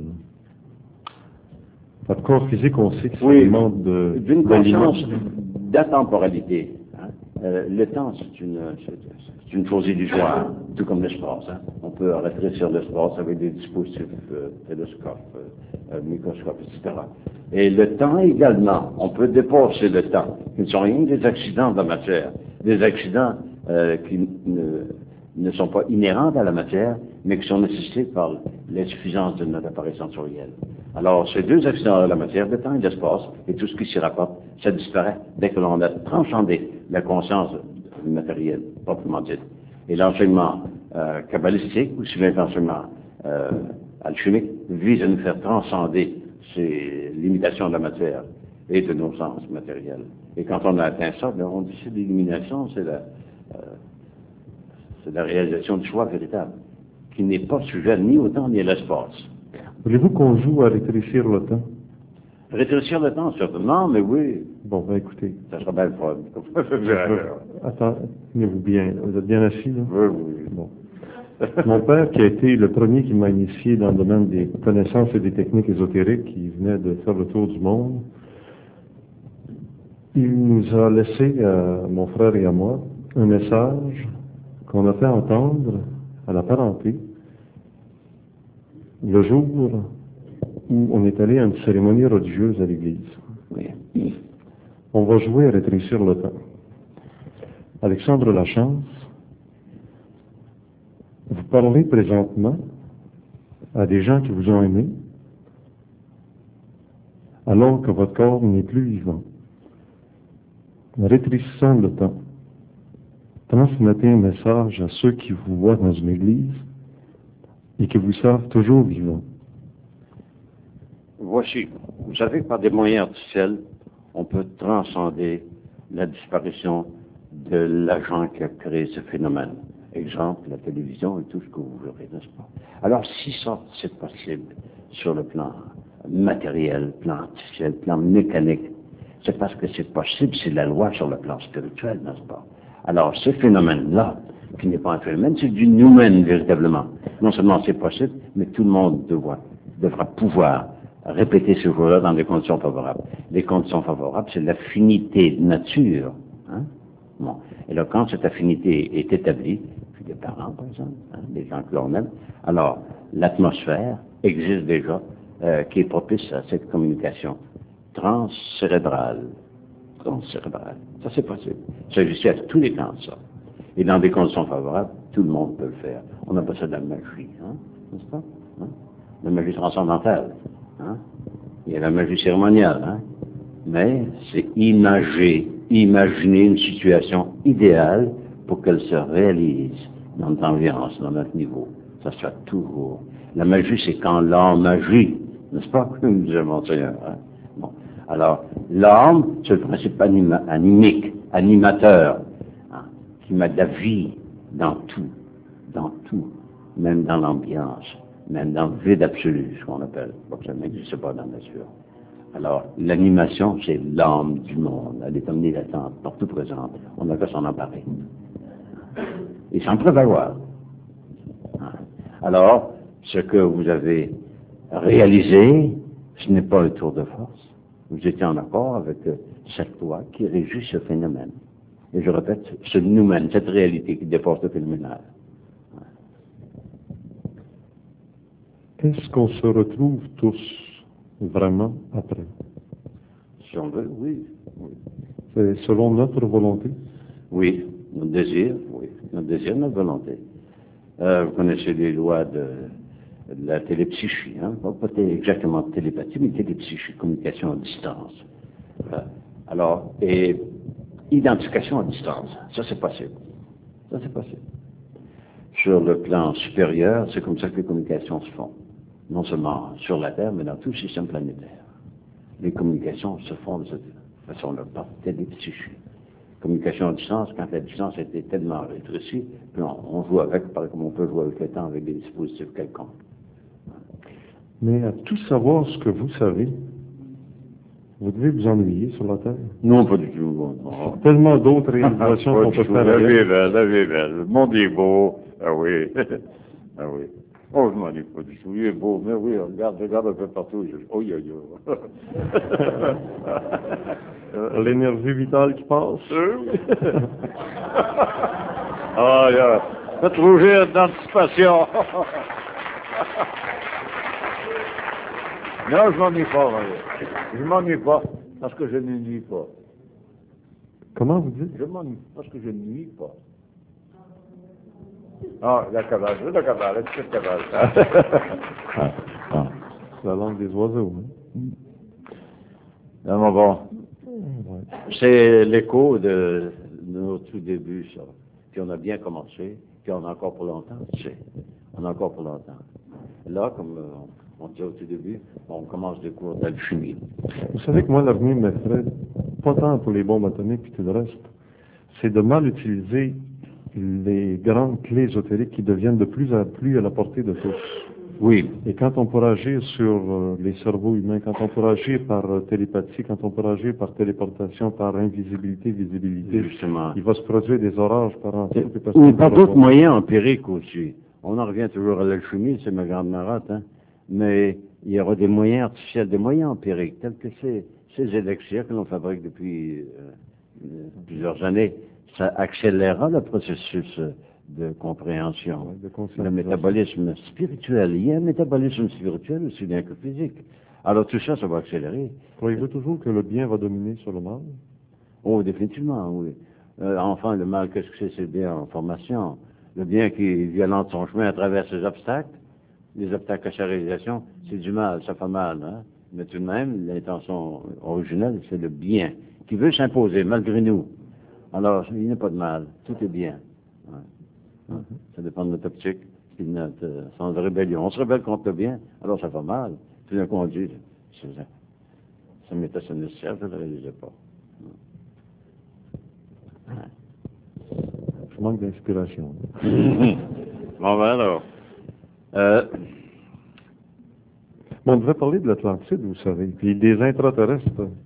Votre corps physique, on sait qu'il s'alimente d'une conscience d'atemporalité. Hein? Le temps, c'est une chose illusoire, tout comme l'espace. Hein? On peut rétrécir l'espace avec des dispositifs, télescopes, microscopes, etc. Et le temps également, on peut dépasser le temps, qui ne sont rien que des accidents de la matière, des accidents qui ne sont pas inhérents à la matière, mais qui sont nécessités par l'insuffisance de notre appareil sensoriel. Alors, ces deux accidents de la matière, le temps et l'espace, et tout ce qui s'y rapporte, ça disparaît dès que l'on a transcendé la conscience matérielle, proprement dite. Et l'enseignement kabbalistique, ou sinon l'enseignement alchimique, vise à nous faire transcender ces limitations de la matière et de nos sens matériels. Et quand on a atteint ça, on dit que l'illumination, c'est la réalisation du choix véritable, qui n'est pas sujet ni au temps ni à l'espace. Voulez-vous qu'on joue à rétrécir le temps? Rétrécir le temps, certainement, mais oui. Bon, ben écoutez. Ça sera bien le fun. Attendez-vous bien. Vous êtes bien assis, là? Oui, oui. Bon. Mon père, qui a été le premier qui m'a initié dans le domaine des connaissances et des techniques ésotériques, qui venait de faire le tour du monde, il nous a laissé, mon frère et à moi, un message qu'on a fait entendre à la parenté le jour où on est allé à une cérémonie religieuse à l'église. Oui. On va jouer à rétrécir le temps. Alexandre Lachance, vous parlez présentement à des gens qui vous ont aimé, alors que votre corps n'est plus vivant. Rétrécissant le temps, transmettez un message à ceux qui vous voient dans une église et qui vous savent toujours vivant. Voici, vous savez que par des moyens artificiels, on peut transcender la disparition de l'agent qui a créé ce phénomène. Exemple, la télévision et tout ce que vous voudrez, n'est-ce pas? Alors, si ça, c'est possible sur le plan matériel, plan artificiel, plan mécanique, c'est parce que c'est possible, c'est la loi sur le plan spirituel, n'est-ce pas? Alors, ce phénomène-là, qui n'est pas un phénomène, c'est du noumen, véritablement. Non seulement c'est possible, mais tout le monde devra pouvoir répéter ce jour-là dans des conditions favorables. Les conditions favorables, c'est l'affinité de nature. Hein? Bon. Et là, quand cette affinité est établie, puis des parents, par exemple, hein, des gens que l'on aime, alors l'atmosphère existe déjà qui est propice à cette communication transcérébrale. Transcérébrale. Ça, c'est possible. Ça existe à tous les cancers. Et dans des conditions favorables, tout le monde peut le faire. On appelle ça de la magie, hein? N'est-ce pas? Hein? La magie transcendantale. Hein? Il y a la magie cérémoniale, hein? Mais c'est imaginer une situation idéale pour qu'elle se réalise dans notre ambiance, dans notre niveau. Ça se fait toujours. La magie, c'est quand l'âme agit, n'est-ce pas, comme disait mon Seigneur. Hein? Bon. Alors, l'âme, c'est le principe animique, animateur, hein, qui met de la vie dans tout, même dans l'ambiance, même dans le vide absolu, ce qu'on appelle. Ça n'existe pas dans la nature. Alors, l'animation, c'est l'âme du monde. Elle est omnilatente, partout présente. On n'a qu'à s'en emparer. Et s'en prévaloir. Alors, ce que vous avez réalisé, ce n'est pas un tour de force. Vous étiez en accord avec cette loi qui régit ce phénomène. Et je répète, ce nous-mêmes, cette réalité qui dépasse le phénoménal. Est-ce qu'on se retrouve tous vraiment après? Si on veut, oui. C'est selon notre volonté? Oui, notre désir, oui. Notre désir, notre volonté. Vous connaissez les lois de la télépsychie, hein? Pas exactement de télépathie, mais télépsychie, communication à distance. Alors, et identification à distance, ça c'est possible. Ça c'est possible. Sur le plan supérieur, c'est comme ça que les communications se font. Non seulement sur la Terre, mais dans tout le système planétaire. Les communications se font de cette façon-là, par télépsychie. Communication à distance, quand la distance était tellement rétrécie, puis on joue avec, pareil comme on peut jouer avec le temps avec des dispositifs quelconques. Mais à tout savoir ce que vous savez, vous devez vous ennuyer sur la Terre. Non, pas du tout. Non. Tellement d'autres réalisations qu'on peut faire. La vie est belle. Le monde est beau. Ah oui. Ah oui. Oh, je m'ennuie pas du tout. Il est beau. Mais oui, regarde un peu partout. Oh, yo, yo. L'énergie vitale qui passe. Ah, yeah. Faites rougir d'anticipation. Non, je m'ennuie pas, Marie. Je m'ennuie pas, parce que je ne nuis pas. Comment vous dites? Je m'ennuie parce que je ne nuis pas. Ah, la cabale, la petite cabale. C'est la langue des oiseaux. Hein? Non, bon. Ouais. C'est l'écho de nos tout débuts, ça. Puis on a bien commencé, puis on a encore pour longtemps, tu sais. On a encore pour longtemps. Là, comme on dit au tout début, on commence des cours d'alchimie. Vous savez que moi, l'avenir m'effraie, pas tant pour les bombes atomiques et tout le reste, c'est de mal utiliser les grandes clés ésotériques qui deviennent de plus en plus à la portée de tous. Oui. Et quand on pourra agir sur les cerveaux humains, quand on pourra agir par télépathie, quand on pourra agir par téléportation, par invisibilité, visibilité, Justement. il va se produire des orages par an. Ou par d'autres moyens empiriques aussi. On en revient toujours à l'alchimie, c'est ma grande marotte, hein. Mais il y aura des moyens artificiels, des moyens empiriques, tels que ces élixirs que l'on fabrique depuis plusieurs années. Ça accélérera le processus de compréhension, le métabolisme spirituel. Il y a un métabolisme spirituel aussi bien que physique. Alors tout ça, ça va accélérer. Croyez-vous toujours que le bien va dominer sur le mal? Oh, définitivement, oui. Enfin, le mal, qu'est-ce que c'est? C'est le bien en formation. Le bien qui violente son chemin à travers ses obstacles, les obstacles à sa réalisation, c'est du mal, ça fait mal, hein? Mais tout de même, l'intention originelle, c'est le bien, qui veut s'imposer malgré nous. Alors, il n'y a pas de mal, tout est bien. Ouais. Ça dépend de notre optique, et de notre sens de rébellion. On se rebelle contre le bien, alors ça fait mal. Tout d'un coup, on dit, ça m'était assez nécessaire, je ne le réalisais pas. Je manque d'inspiration. Bon, ben alors. Bon, on devrait parler de l'Atlantide, vous savez, puis des intraterrestres.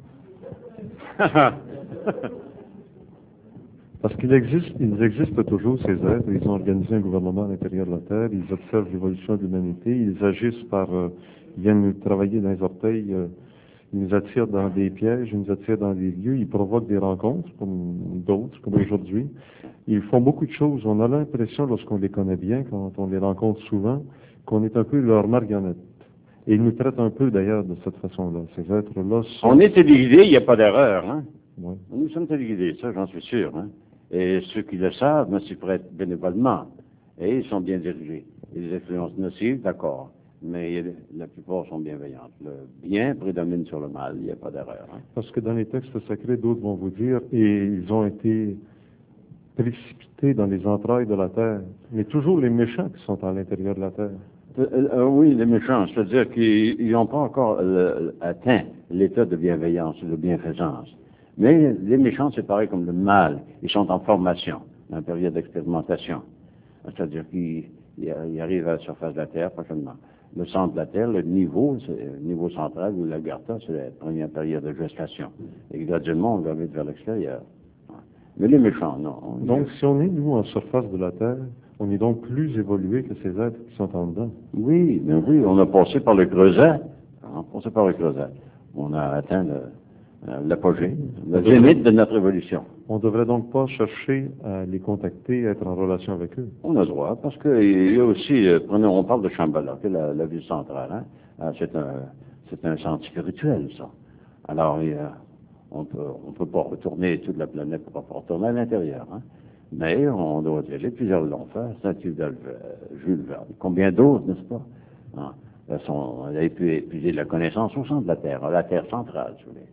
Parce ils existent toujours, ces êtres. Ils ont organisé un gouvernement à l'intérieur de la Terre, ils observent l'évolution de l'humanité, ils agissent par Ils viennent nous travailler dans les orteils, ils nous attirent dans des pièges, ils nous attirent dans des lieux, ils provoquent des rencontres, comme d'autres, comme aujourd'hui. Ils font beaucoup de choses. On a l'impression, lorsqu'on les connaît bien, quand on les rencontre souvent, qu'on est un peu leur marionnette. Et ils nous traitent un peu, d'ailleurs, de cette façon-là. Ces êtres-là sont... On est téléguidés, il n'y a pas d'erreur. Hein? Ouais. Nous sommes téléguidés, ça j'en suis sûr. Hein? Et ceux qui le savent ne s'y prêtent bénévolement. Et ils sont bien dirigés. Et les influences nocives, d'accord. Mais la plupart sont bienveillantes. Le bien prédomine sur le mal, il n'y a pas d'erreur. Hein? Parce que dans les textes sacrés, d'autres vont vous dire, et ils ont été précipités dans les entrailles de la terre. Mais toujours les méchants qui sont à l'intérieur de la terre. Oui, les méchants, c'est-à-dire qu'ils n'ont pas encore atteint l'état de bienveillance ou de bienfaisance. Mais les méchants, c'est pareil comme le mal. Ils sont en formation, en période d'expérimentation. C'est-à-dire qu'ils arrivent à la surface de la Terre prochainement. Le centre de la Terre, le niveau central, ou l'Agartha, c'est la première période de gestation. Et graduellement, on va aller vers l'extérieur. Mais les méchants, non. Donc, si on est, nous, en surface de la Terre, on est donc plus évolué que ces êtres qui sont en dedans. Oui, mais oui, on a passé par le creuset. On a passé par le creuset. On a atteint l'apogée, le zénith de notre évolution. On ne devrait donc pas chercher à les contacter, être en relation avec eux. On a le droit, parce qu'il y a aussi, on parle de Shambhala, qui est la ville centrale. Hein? C'est un centre spirituel, ça. Alors, on peut pas retourner toute la planète pour pas retourner à l'intérieur. Hein? Mais on doit y aller, plusieurs l'ont fait, Saint-Yves Jules Verne. Combien d'autres, n'est-ce pas? Hein? Elle a pu épuiser la connaissance au centre de la Terre centrale, si vous voulez.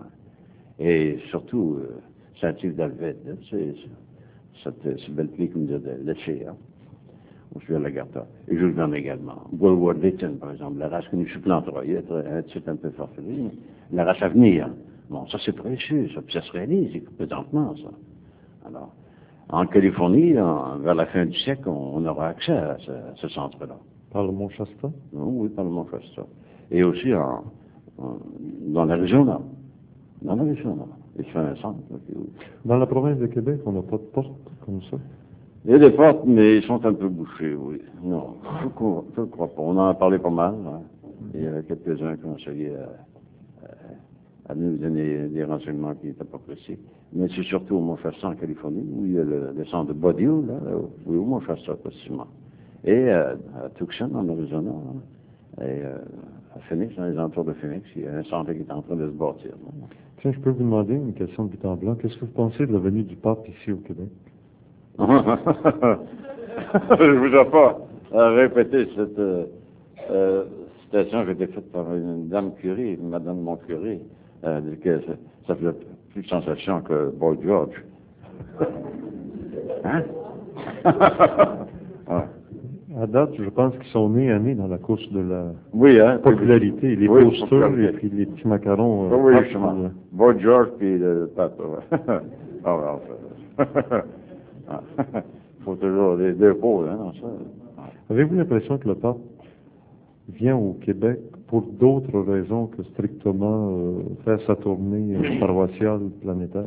Et surtout, Saint-Yves d'Alved, c'est cette belle pluie qui nous a laissé, hein, au sujet de l'Agartha. Et Jules Verne également. Woodward Lytton, par exemple, la race que nous supplantera, c'est un peu farfelu, mais la race à venir. Bon, ça c'est précieux, ça, puis ça se réalise présentement, ça. Alors, en Californie, vers la fin du siècle, on aura accès à ce centre-là. Par le Mont Shasta? Oui, par le Mont Shasta. Et aussi dans l'Arizona. Dans l'Arizona. Il fait un centre. Dans la province de Québec, on n'a pas de porte comme ça. Il y a des portes, mais ils sont un peu bouchés, oui. Non, je ne crois pas. On en a parlé pas mal. Hein. Il y a quelques-uns qui ont essayé à nous donner des renseignements qui n'étaient pas précis. Mais c'est surtout au Mont Shasta en Californie, où il y a le centre de Body Hill, là, oui, au Mont Shasta, précisément. Et à Tucson, en Arizona, hein. Et à Phoenix, dans les entours de Phoenix, il y a un centre qui est en train de se bâtir. Hein. Tiens, je peux vous demander une question de but en blanc. Qu'est-ce que vous pensez de la venue du pape ici au Québec? Je ne vous ai pas répété cette citation qui a été faite par une dame curée, Madame Montcuré, que ça faisait plus de sensation que Boy George. Hein? Ouais. À date, je pense qu'ils sont nés dans la course de la popularité. Les posters et puis les petits macarons. Oui, justement. Boy George puis le pape. Il faut toujours les deux pôles, hein, dans ça. Avez-vous l'impression que le pape vient au Québec pour d'autres raisons que strictement faire sa tournée paroissiale planétaire?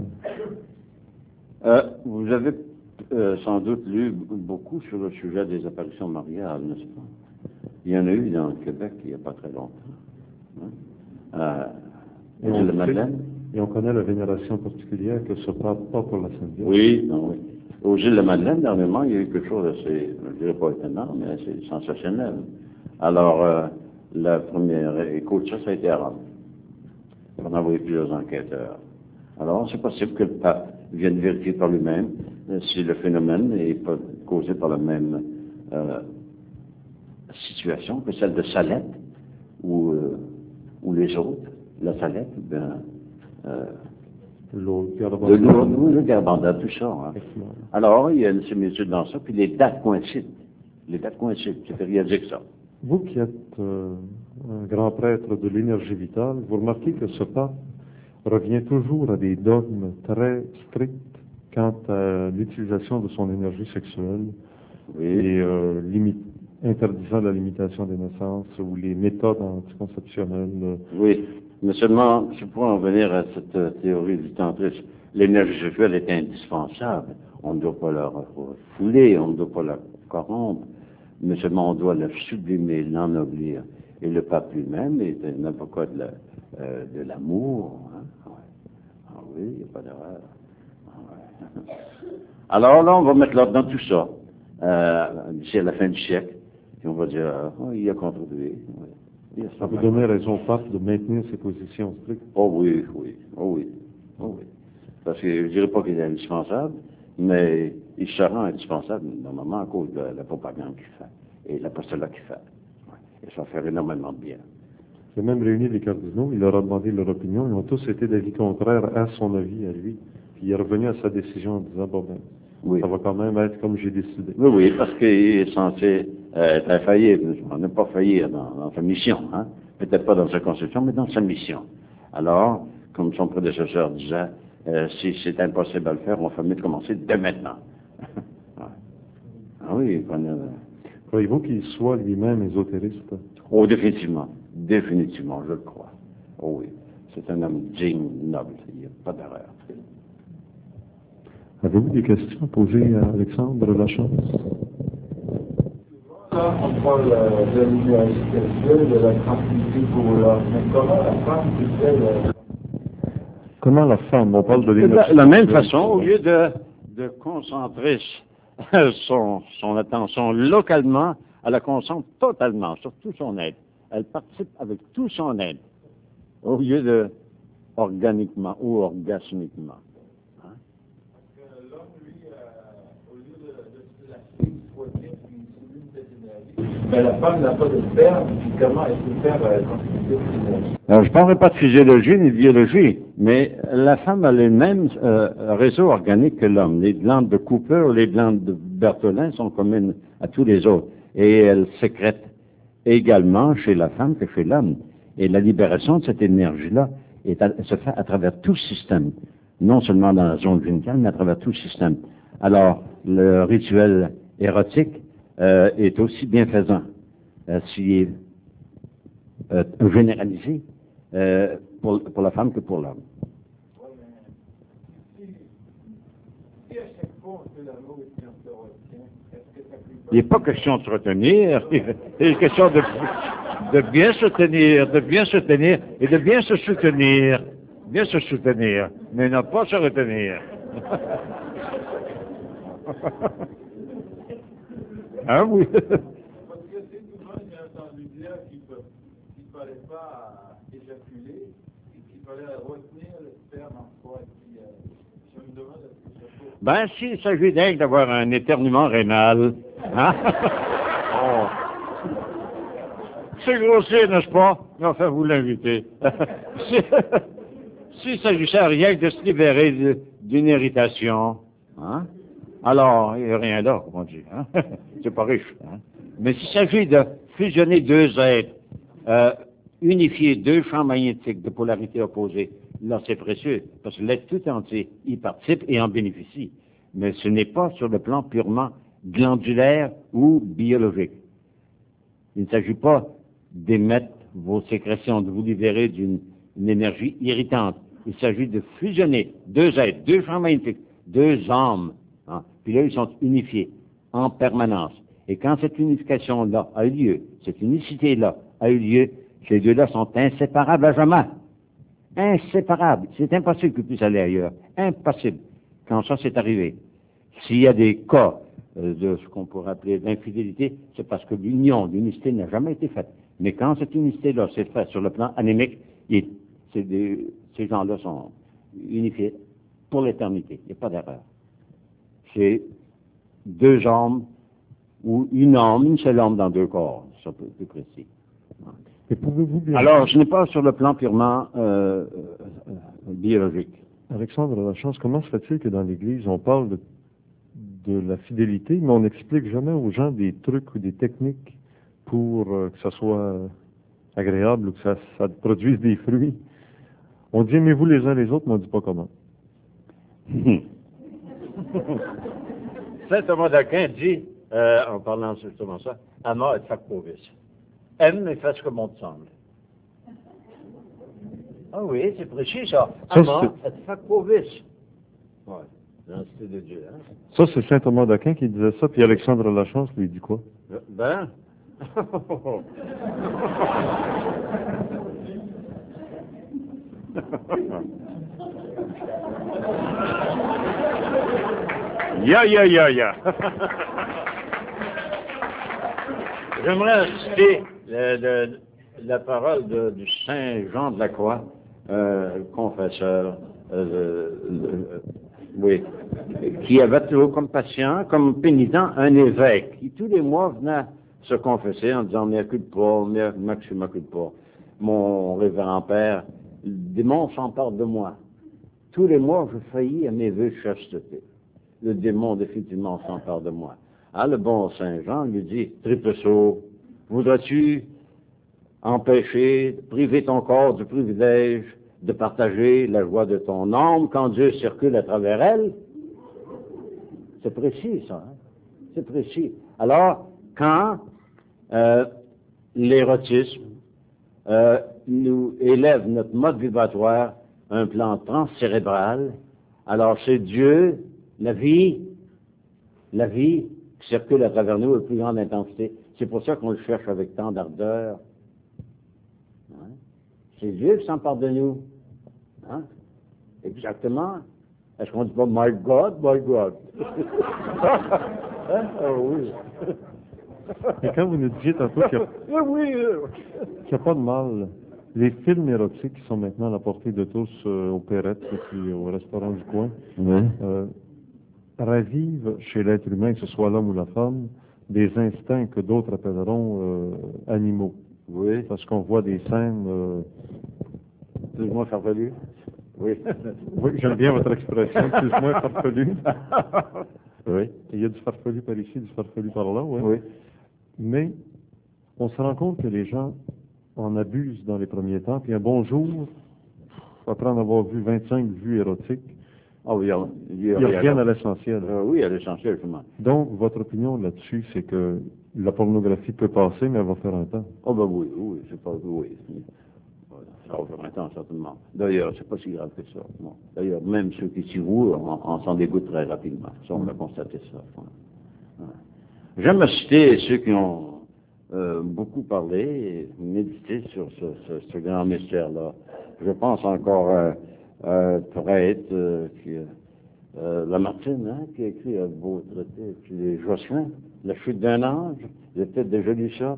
Vous avez sans doute lu beaucoup sur le sujet des apparitions mariales, n'est-ce pas? Il y en a eu dans le Québec il n'y a pas très longtemps. Hein? Et on connaît la vénération particulière que se pape pas pour la Sainte Vierge. Oui, non, oui. Au Gilles-de-Madeleine, dernièrement, il y a eu quelque chose d'assez, je ne dirais pas étonnant, mais assez sensationnel. Alors, la première écho de ça a été à Rome. On a envoyé plusieurs enquêteurs. Alors, c'est possible que le pape vienne vérifier par lui-même si le phénomène est causé par la même situation que celle de Salette ou les autres. La Salette, le Garbanda, tout ça. Hein. Alors, il y a une similitude dans ça, puis les dates coïncident. C'est périodique, ça. Vous qui êtes un grand prêtre de l'énergie vitale, vous remarquez que ce pape revient toujours à des dogmes très stricts quant à l'utilisation de son énergie sexuelle et interdisant la limitation des naissances ou les méthodes anticonceptionnelles. Oui, mais seulement, je pourrais en venir à cette théorie du tantrisme. L'énergie sexuelle est indispensable. On ne doit pas la refouler, on ne doit pas la corrompre, mais seulement on doit la sublimer, l'ennoblir. Et le pape lui-même est un avocat de l'amour. Hein? Ouais. Ah oui, il n'y a pas d'erreur. Ah ouais. Alors là, on va mettre l'ordre dans tout ça, d'ici à la fin du siècle. Et on va dire, oh, il a contribué. Ouais. Ça vous donner raison au pape de maintenir ses positions strictes? Oh oui, oui, oh oui, oh oui. Parce que je ne dirais pas qu'il est indispensable, mais il se rend indispensable normalement à cause de la propagande qu'il fait et l'apostolat qu'il fait. Ouais. Et ça fait énormément de bien. J'ai même réuni les cardinaux, il leur a demandé leur opinion, ils ont tous été d'avis contraire à son avis, à lui. Puis il est revenu à sa décision en disant, bon ben, Oui. ça va quand même être comme j'ai décidé. Oui, oui, parce qu'il est censé être infaillible, ne pas faillir dans sa mission, hein? Peut-être pas dans sa conception, mais dans sa mission. Alors, comme son prédécesseur disait, si c'est impossible à le faire, on fait mieux de commencer dès maintenant. Ouais. Ah oui, Croyez-vous qu'il soit lui-même ésotériste? oh, définitivement, définitivement, je le crois. Oh oui, c'est un homme digne, noble, il n'y a pas d'erreur. Avez-vous des questions posées à Alexandre Lachance? Là, on parle de l'univers spirituel, de la tranquillité pour l'homme. Mais comment la femme peut-elle... Comment la femme, on parle de l'énergie? De la même façon, au lieu de concentrer son attention localement, elle la concentre totalement sur tout son être. Elle participe avec tout son être, au lieu de organiquement ou orgasmiquement. Parce que l'homme, lui, au lieu de se lâcher, soigner, puis soulever cette énergie, mais la femme n'a pas de sperme, puis comment elle peut faire constituer cette énergie? Alors, je ne parlerai pas de physiologie ni de biologie, mais la femme a les mêmes réseaux organiques que l'homme. Les glandes de Cooper, les glandes de Bertholin sont communes à tous les autres. Et elles sécrètent également chez la femme que chez l'homme. Et la libération de cette énergie-là se fait à travers tout le système. Non seulement dans la zone génitale, mais à travers tout le système. Alors, le rituel érotique est aussi bienfaisant s'il est généralisé pour la femme que pour l'homme. Oui, mais si à chaque fois on fait l'amour et puis on se retient, est-ce que ça peut pas... Il n'est pas question de se retenir, il est question de bien se tenir, de bien se tenir et de bien se soutenir. Bien se soutenir, mais ne pas se retenir. Ah oui. Parce que c'est souvent, j'ai entendu dire qu'il ne fallait pas éjaculer et qu'il fallait retenir le sperme en soi. Et puis, je me demande est-ce que ça peut... Ben, s'il s'agit d'un d'avoir un éternuement rénal, hein? Oh. C'est grossier, n'est-ce pas? Enfin, vous l'invitez. S'il s'agissait rien que de se libérer d'une irritation, hein? Alors, il n'y a rien là, comme on dit. Hein? C'est pas riche. Hein? Mais s'il s'agit de fusionner deux êtres, unifier deux champs magnétiques de polarité opposée, là, c'est précieux, parce que l'être tout entier y participe et en bénéficie. Mais ce n'est pas sur le plan purement glandulaire ou biologique. Il ne s'agit pas d'émettre vos sécrétions, de vous libérer d'une énergie irritante. Il s'agit de fusionner deux êtres, deux champs magnétiques, deux âmes. Hein. Puis là, ils sont unifiés en permanence. Et quand cette unification-là a eu lieu, cette unicité-là a eu lieu, ces deux-là sont inséparables à jamais. Inséparables. C'est impossible qu'ils puissent aller ailleurs. Impossible. Quand ça s'est arrivé. S'il y a des cas de ce qu'on pourrait appeler d'infidélité, c'est parce que l'unicité n'a jamais été faite. Mais quand cette unicité-là s'est faite sur le plan anémique, ces gens-là sont unifiés pour l'éternité. Il n'y a pas d'erreur. C'est deux âmes ou une seule âme dans deux corps. Ça peut être plus précis. Et pouvez-vous bien... Alors, ce n'est pas sur le plan purement biologique. Alexandre Lachance, comment se fait-il que dans l'Église, on parle de la fidélité, mais on n'explique jamais aux gens des trucs ou des techniques pour que ça soit agréable ou que ça produise des fruits? On dit aimez-vous les uns les autres, mais on ne dit pas comment. Saint Thomas d'Aquin dit, en parlant justement ça, ama et fac provis. Aime et fais ce que bon te semble. Ah oui, c'est précis ça. Ama et fac provis. Ouais, l'identité de Dieu. Hein? Ça, c'est Saint Thomas d'Aquin qui disait ça, puis Alexandre Lachance lui dit quoi? Ben, Ya. J'aimerais citer la parole du Saint Jean de la Croix, confesseur, oui, qui avait toujours comme patient, comme pénitent, un évêque, qui tous les mois venait se confesser en disant « m'occupe pas, m'occupe pas. Mon révérend père, le démon s'empare de moi. Tous les mois, je faillis à mes vœux de chasteté. Le démon, définitivement, s'empare de moi. » Ah, le bon Saint Jean lui dit « Triple saut, voudrais-tu empêcher, priver ton corps du privilège de partager la joie de ton âme quand Dieu circule à travers elle? » C'est précis, ça. Hein? C'est précis. Alors, quand l'érotisme nous élève notre mode vibratoire à un plan transcérébral, alors c'est Dieu, la vie qui circule à travers nous à plus grande intensité. C'est pour ça qu'on le cherche avec tant d'ardeur. Hein? C'est Dieu qui s'empare de nous. Hein? Exactement. Est-ce qu'on dit pas « My God, my God » hein? Oh, oui. Et quand vous nous disiez tantôt qu'il n'y a pas de mal, les films érotiques qui sont maintenant à la portée de tous aux Perrettes et puis au restaurant du coin, ravivent chez l'être humain, que ce soit l'homme ou la femme, des instincts que d'autres appelleront animaux. Oui. Parce qu'on voit des scènes... Plus ou moins farfelues. Oui. Oui, j'aime bien votre expression, plus ou moins farfelu. Oui. Il y a du farfelu par ici, du farfelu par là, oui. Oui. Mais on se rend compte que les gens en abusent dans les premiers temps, puis un bon jour, après en avoir vu 25 vues érotiques, ils reviennent à l'essentiel. Oui, à l'essentiel, justement. Donc, votre opinion là-dessus, c'est que la pornographie peut passer, mais elle va faire un temps. Oh ben oui, c'est pas... Oui. Ça va faire un temps, certainement. D'ailleurs, c'est pas si grave que ça. Non. D'ailleurs, même ceux qui s'y vouent en s'en dégoûtent très rapidement. Ça, on a constaté ça. Ouais. J'aime citer ceux qui ont beaucoup parlé et médité sur ce grand mystère-là. Je pense encore à un prêtre, Lamartine, hein, qui a écrit un beau traité, puis les Josselin, La chute d'un ange. J'ai peut-être déjà lu ça.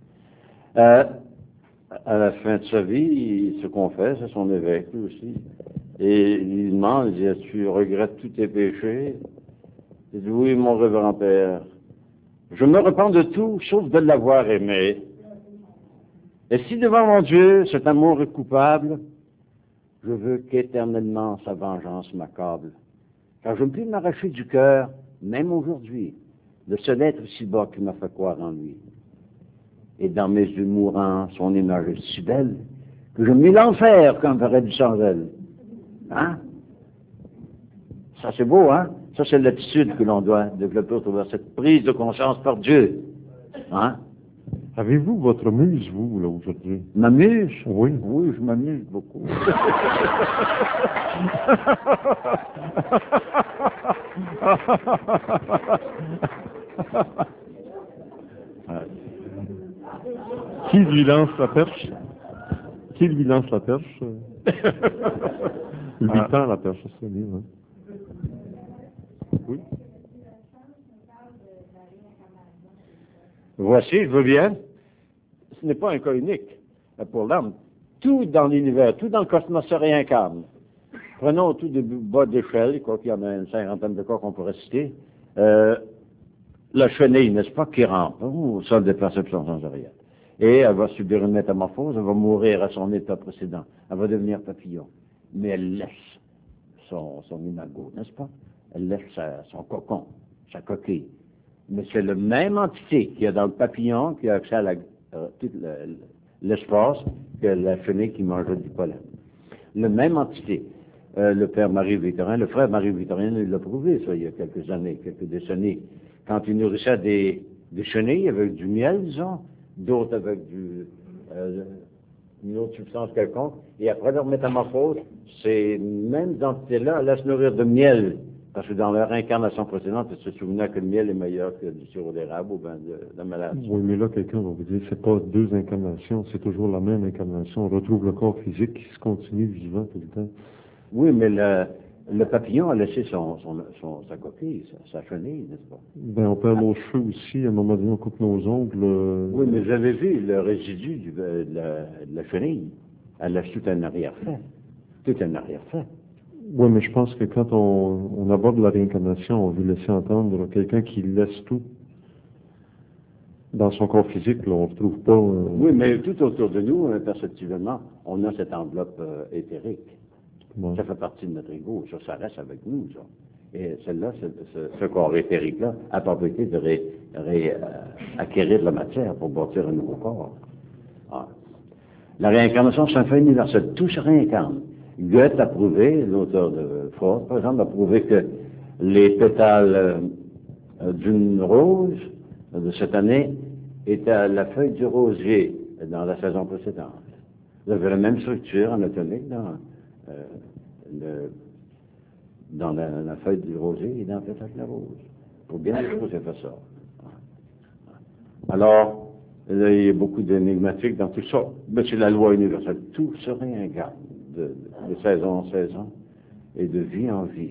À la fin de sa vie, il se confesse à son évêque, lui aussi. Et il lui demande, il dit, « Tu regrettes tous tes péchés? » Il dit, « Oui, mon révérend père. Je me repens de tout, sauf de l'avoir aimé. Et si devant mon Dieu, cet amour est coupable, je veux qu'éternellement sa vengeance m'accable. Car je ne puis m'arracher du cœur, même aujourd'hui, de ce être si bas qui m'a fait croire en lui. Et dans mes yeux mourants, son image est si belle que je mets l'enfer comme ferait du sans elle. » Hein? Ça, c'est beau, hein? Ça, c'est l'attitude que l'on doit développer autour de cette prise de conscience par Dieu. Hein? Avez-vous votre muse, vous, là, aujourd'hui? Ma muse? Oui. Oui, je m'amuse beaucoup. Qui lui lance la perche? Qui lui lance la perche? Lui tend la perche, c'est lui, hein? Oui. Voici, je veux bien. Ce n'est pas un cas unique pour l'homme. Tout dans l'univers, tout dans le cosmos se réincarne. Prenons tout de bas d'échelle, quoi qu'il y en a une cinquantaine de cas qu'on pourrait citer. La chenille, n'est-ce pas, qui rampe au sol des perceptions sensorielles. Et elle va subir une métamorphose, elle va mourir à son état précédent. Elle va devenir papillon. Mais elle laisse son imago, n'est-ce pas? Elle laisse son cocon, sa coquille. Mais c'est la même entité qu'il y a dans le papillon qui a accès à tout l'espace que la chenille qui mange du pollen. La même entité. Le père Marie-Victorin, le frère Marie-Victorin, il l'a prouvé, ça, il y a quelques années, quelques décennies. Quand il nourrissait des chenilles avec du miel, disons, d'autres avec une autre substance quelconque, et après leur métamorphose, ces mêmes entités-là laissent nourrir de miel Parce que dans leur incarnation précédente, elle se souvenait que le miel est meilleur que du sirop d'érable ou bien de la maladie. Oui, mais là, quelqu'un va vous dire, c'est pas deux incarnations, c'est toujours la même incarnation. On retrouve le corps physique qui se continue vivant tout le temps. Oui, mais le papillon a laissé sa coquille, sa chenille, n'est-ce pas? Ben, on perd nos cheveux aussi, à un moment donné, on coupe nos ongles. Oui, mais vous avez vu le résidu de la chenille. Elle laisse tout un arrière-fait. Tout un arrière-fait. Oui, mais je pense que quand on aborde la réincarnation, on veut laisser entendre quelqu'un qui laisse tout. Dans son corps physique, là, on ne retrouve pas... Oui, mais tout autour de nous, perceptiblement, on a cette enveloppe éthérique. Ouais. Ça fait partie de notre ego. Ça reste avec nous, ça. Et celle-là, ce corps éthérique-là, a propriété de acquérir de la matière pour bâtir un nouveau corps. Ah. La réincarnation, c'est un fait universel. Tout se réincarne. Goethe a prouvé, l'auteur de Freud, par exemple, a prouvé que les pétales d'une rose de cette année étaient à la feuille du rosier dans la saison précédente. Vous avez la même structure anatomique dans la feuille du rosier et dans le pétale de la rose. Pour bien exposer ça. Alors, là, il y a beaucoup d'énigmatiques dans tout ça. Mais c'est la loi universelle. Tout se réincarne de saison en saison et de vie en vie.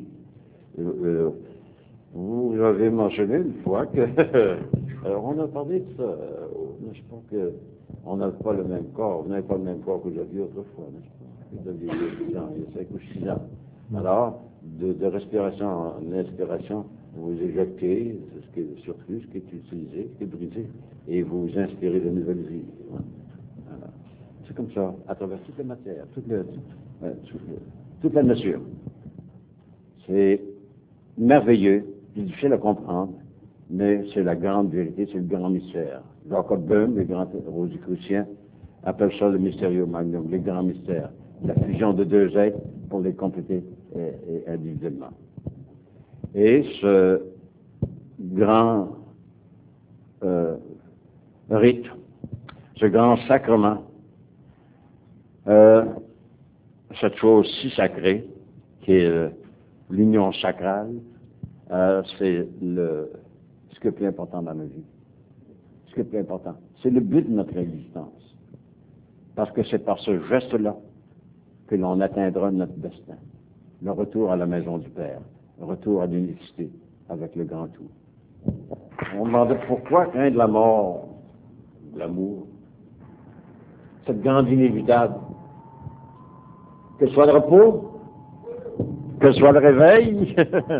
Vous avez mentionné une fois que... alors, on a parlé de ça. Je pense qu'on n'a pas le même corps. Vous n'avez pas le même corps que vous aviez autrefois, n'est-ce pas? Vous aviez il y a 5 ou 6 ans. Alors, de respiration en inspiration, vous éjectez ce qui est surplus, ce qui est utilisé, ce qui est brisé, et vous inspirez de nouvelles vies. Voilà. C'est comme ça, à travers toute la matière, toute la nature. C'est merveilleux, difficile à comprendre, mais c'est la grande vérité, c'est le grand mystère. Jacob Böhm, le grand rosicrucien, appelle ça le mystérieux magnum, les grands mystères, la fusion de deux êtres pour les compléter individuellement. Et ce grand rite, ce grand sacrement, cette chose si sacrée, qui est l'union sacrale, c'est ce qui est plus important dans la vie. Ce qui est plus important. C'est le but de notre existence. Parce que c'est par ce geste-là que l'on atteindra notre destin. Le retour à la maison du Père. Le retour à l'unicité avec le grand tout. On demandait pourquoi craindre la mort, l'amour, cette grande inévitable. Que ce soit le repos, que ce soit le réveil.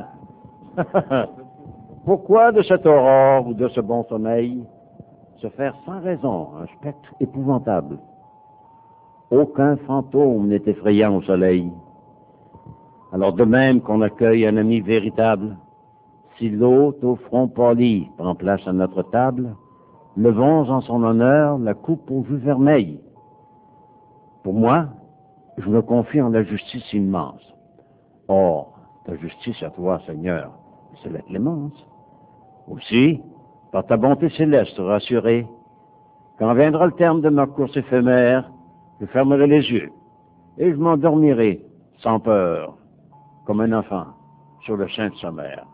Pourquoi de cette aurore ou de ce bon sommeil se faire sans raison un spectre épouvantable? Aucun fantôme n'est effrayant au soleil. Alors de même qu'on accueille un ami véritable, si l'hôte au front pâli prend place à notre table, levons en son honneur la coupe aux jus vermeils. Pour moi, je me confie en la justice immense. Or, ta justice à toi, Seigneur, c'est la clémence. Aussi, par ta bonté céleste rassurée, quand viendra le terme de ma course éphémère, je fermerai les yeux et je m'endormirai sans peur, comme un enfant sur le sein de sa mère.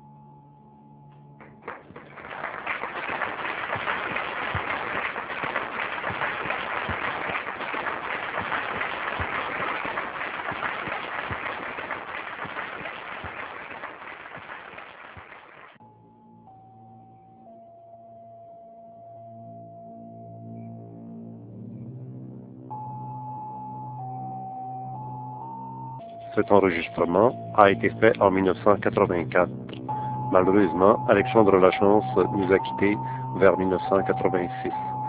Cet enregistrement a été fait en 1984. Malheureusement, Alexandre Lachance nous a quittés vers 1986.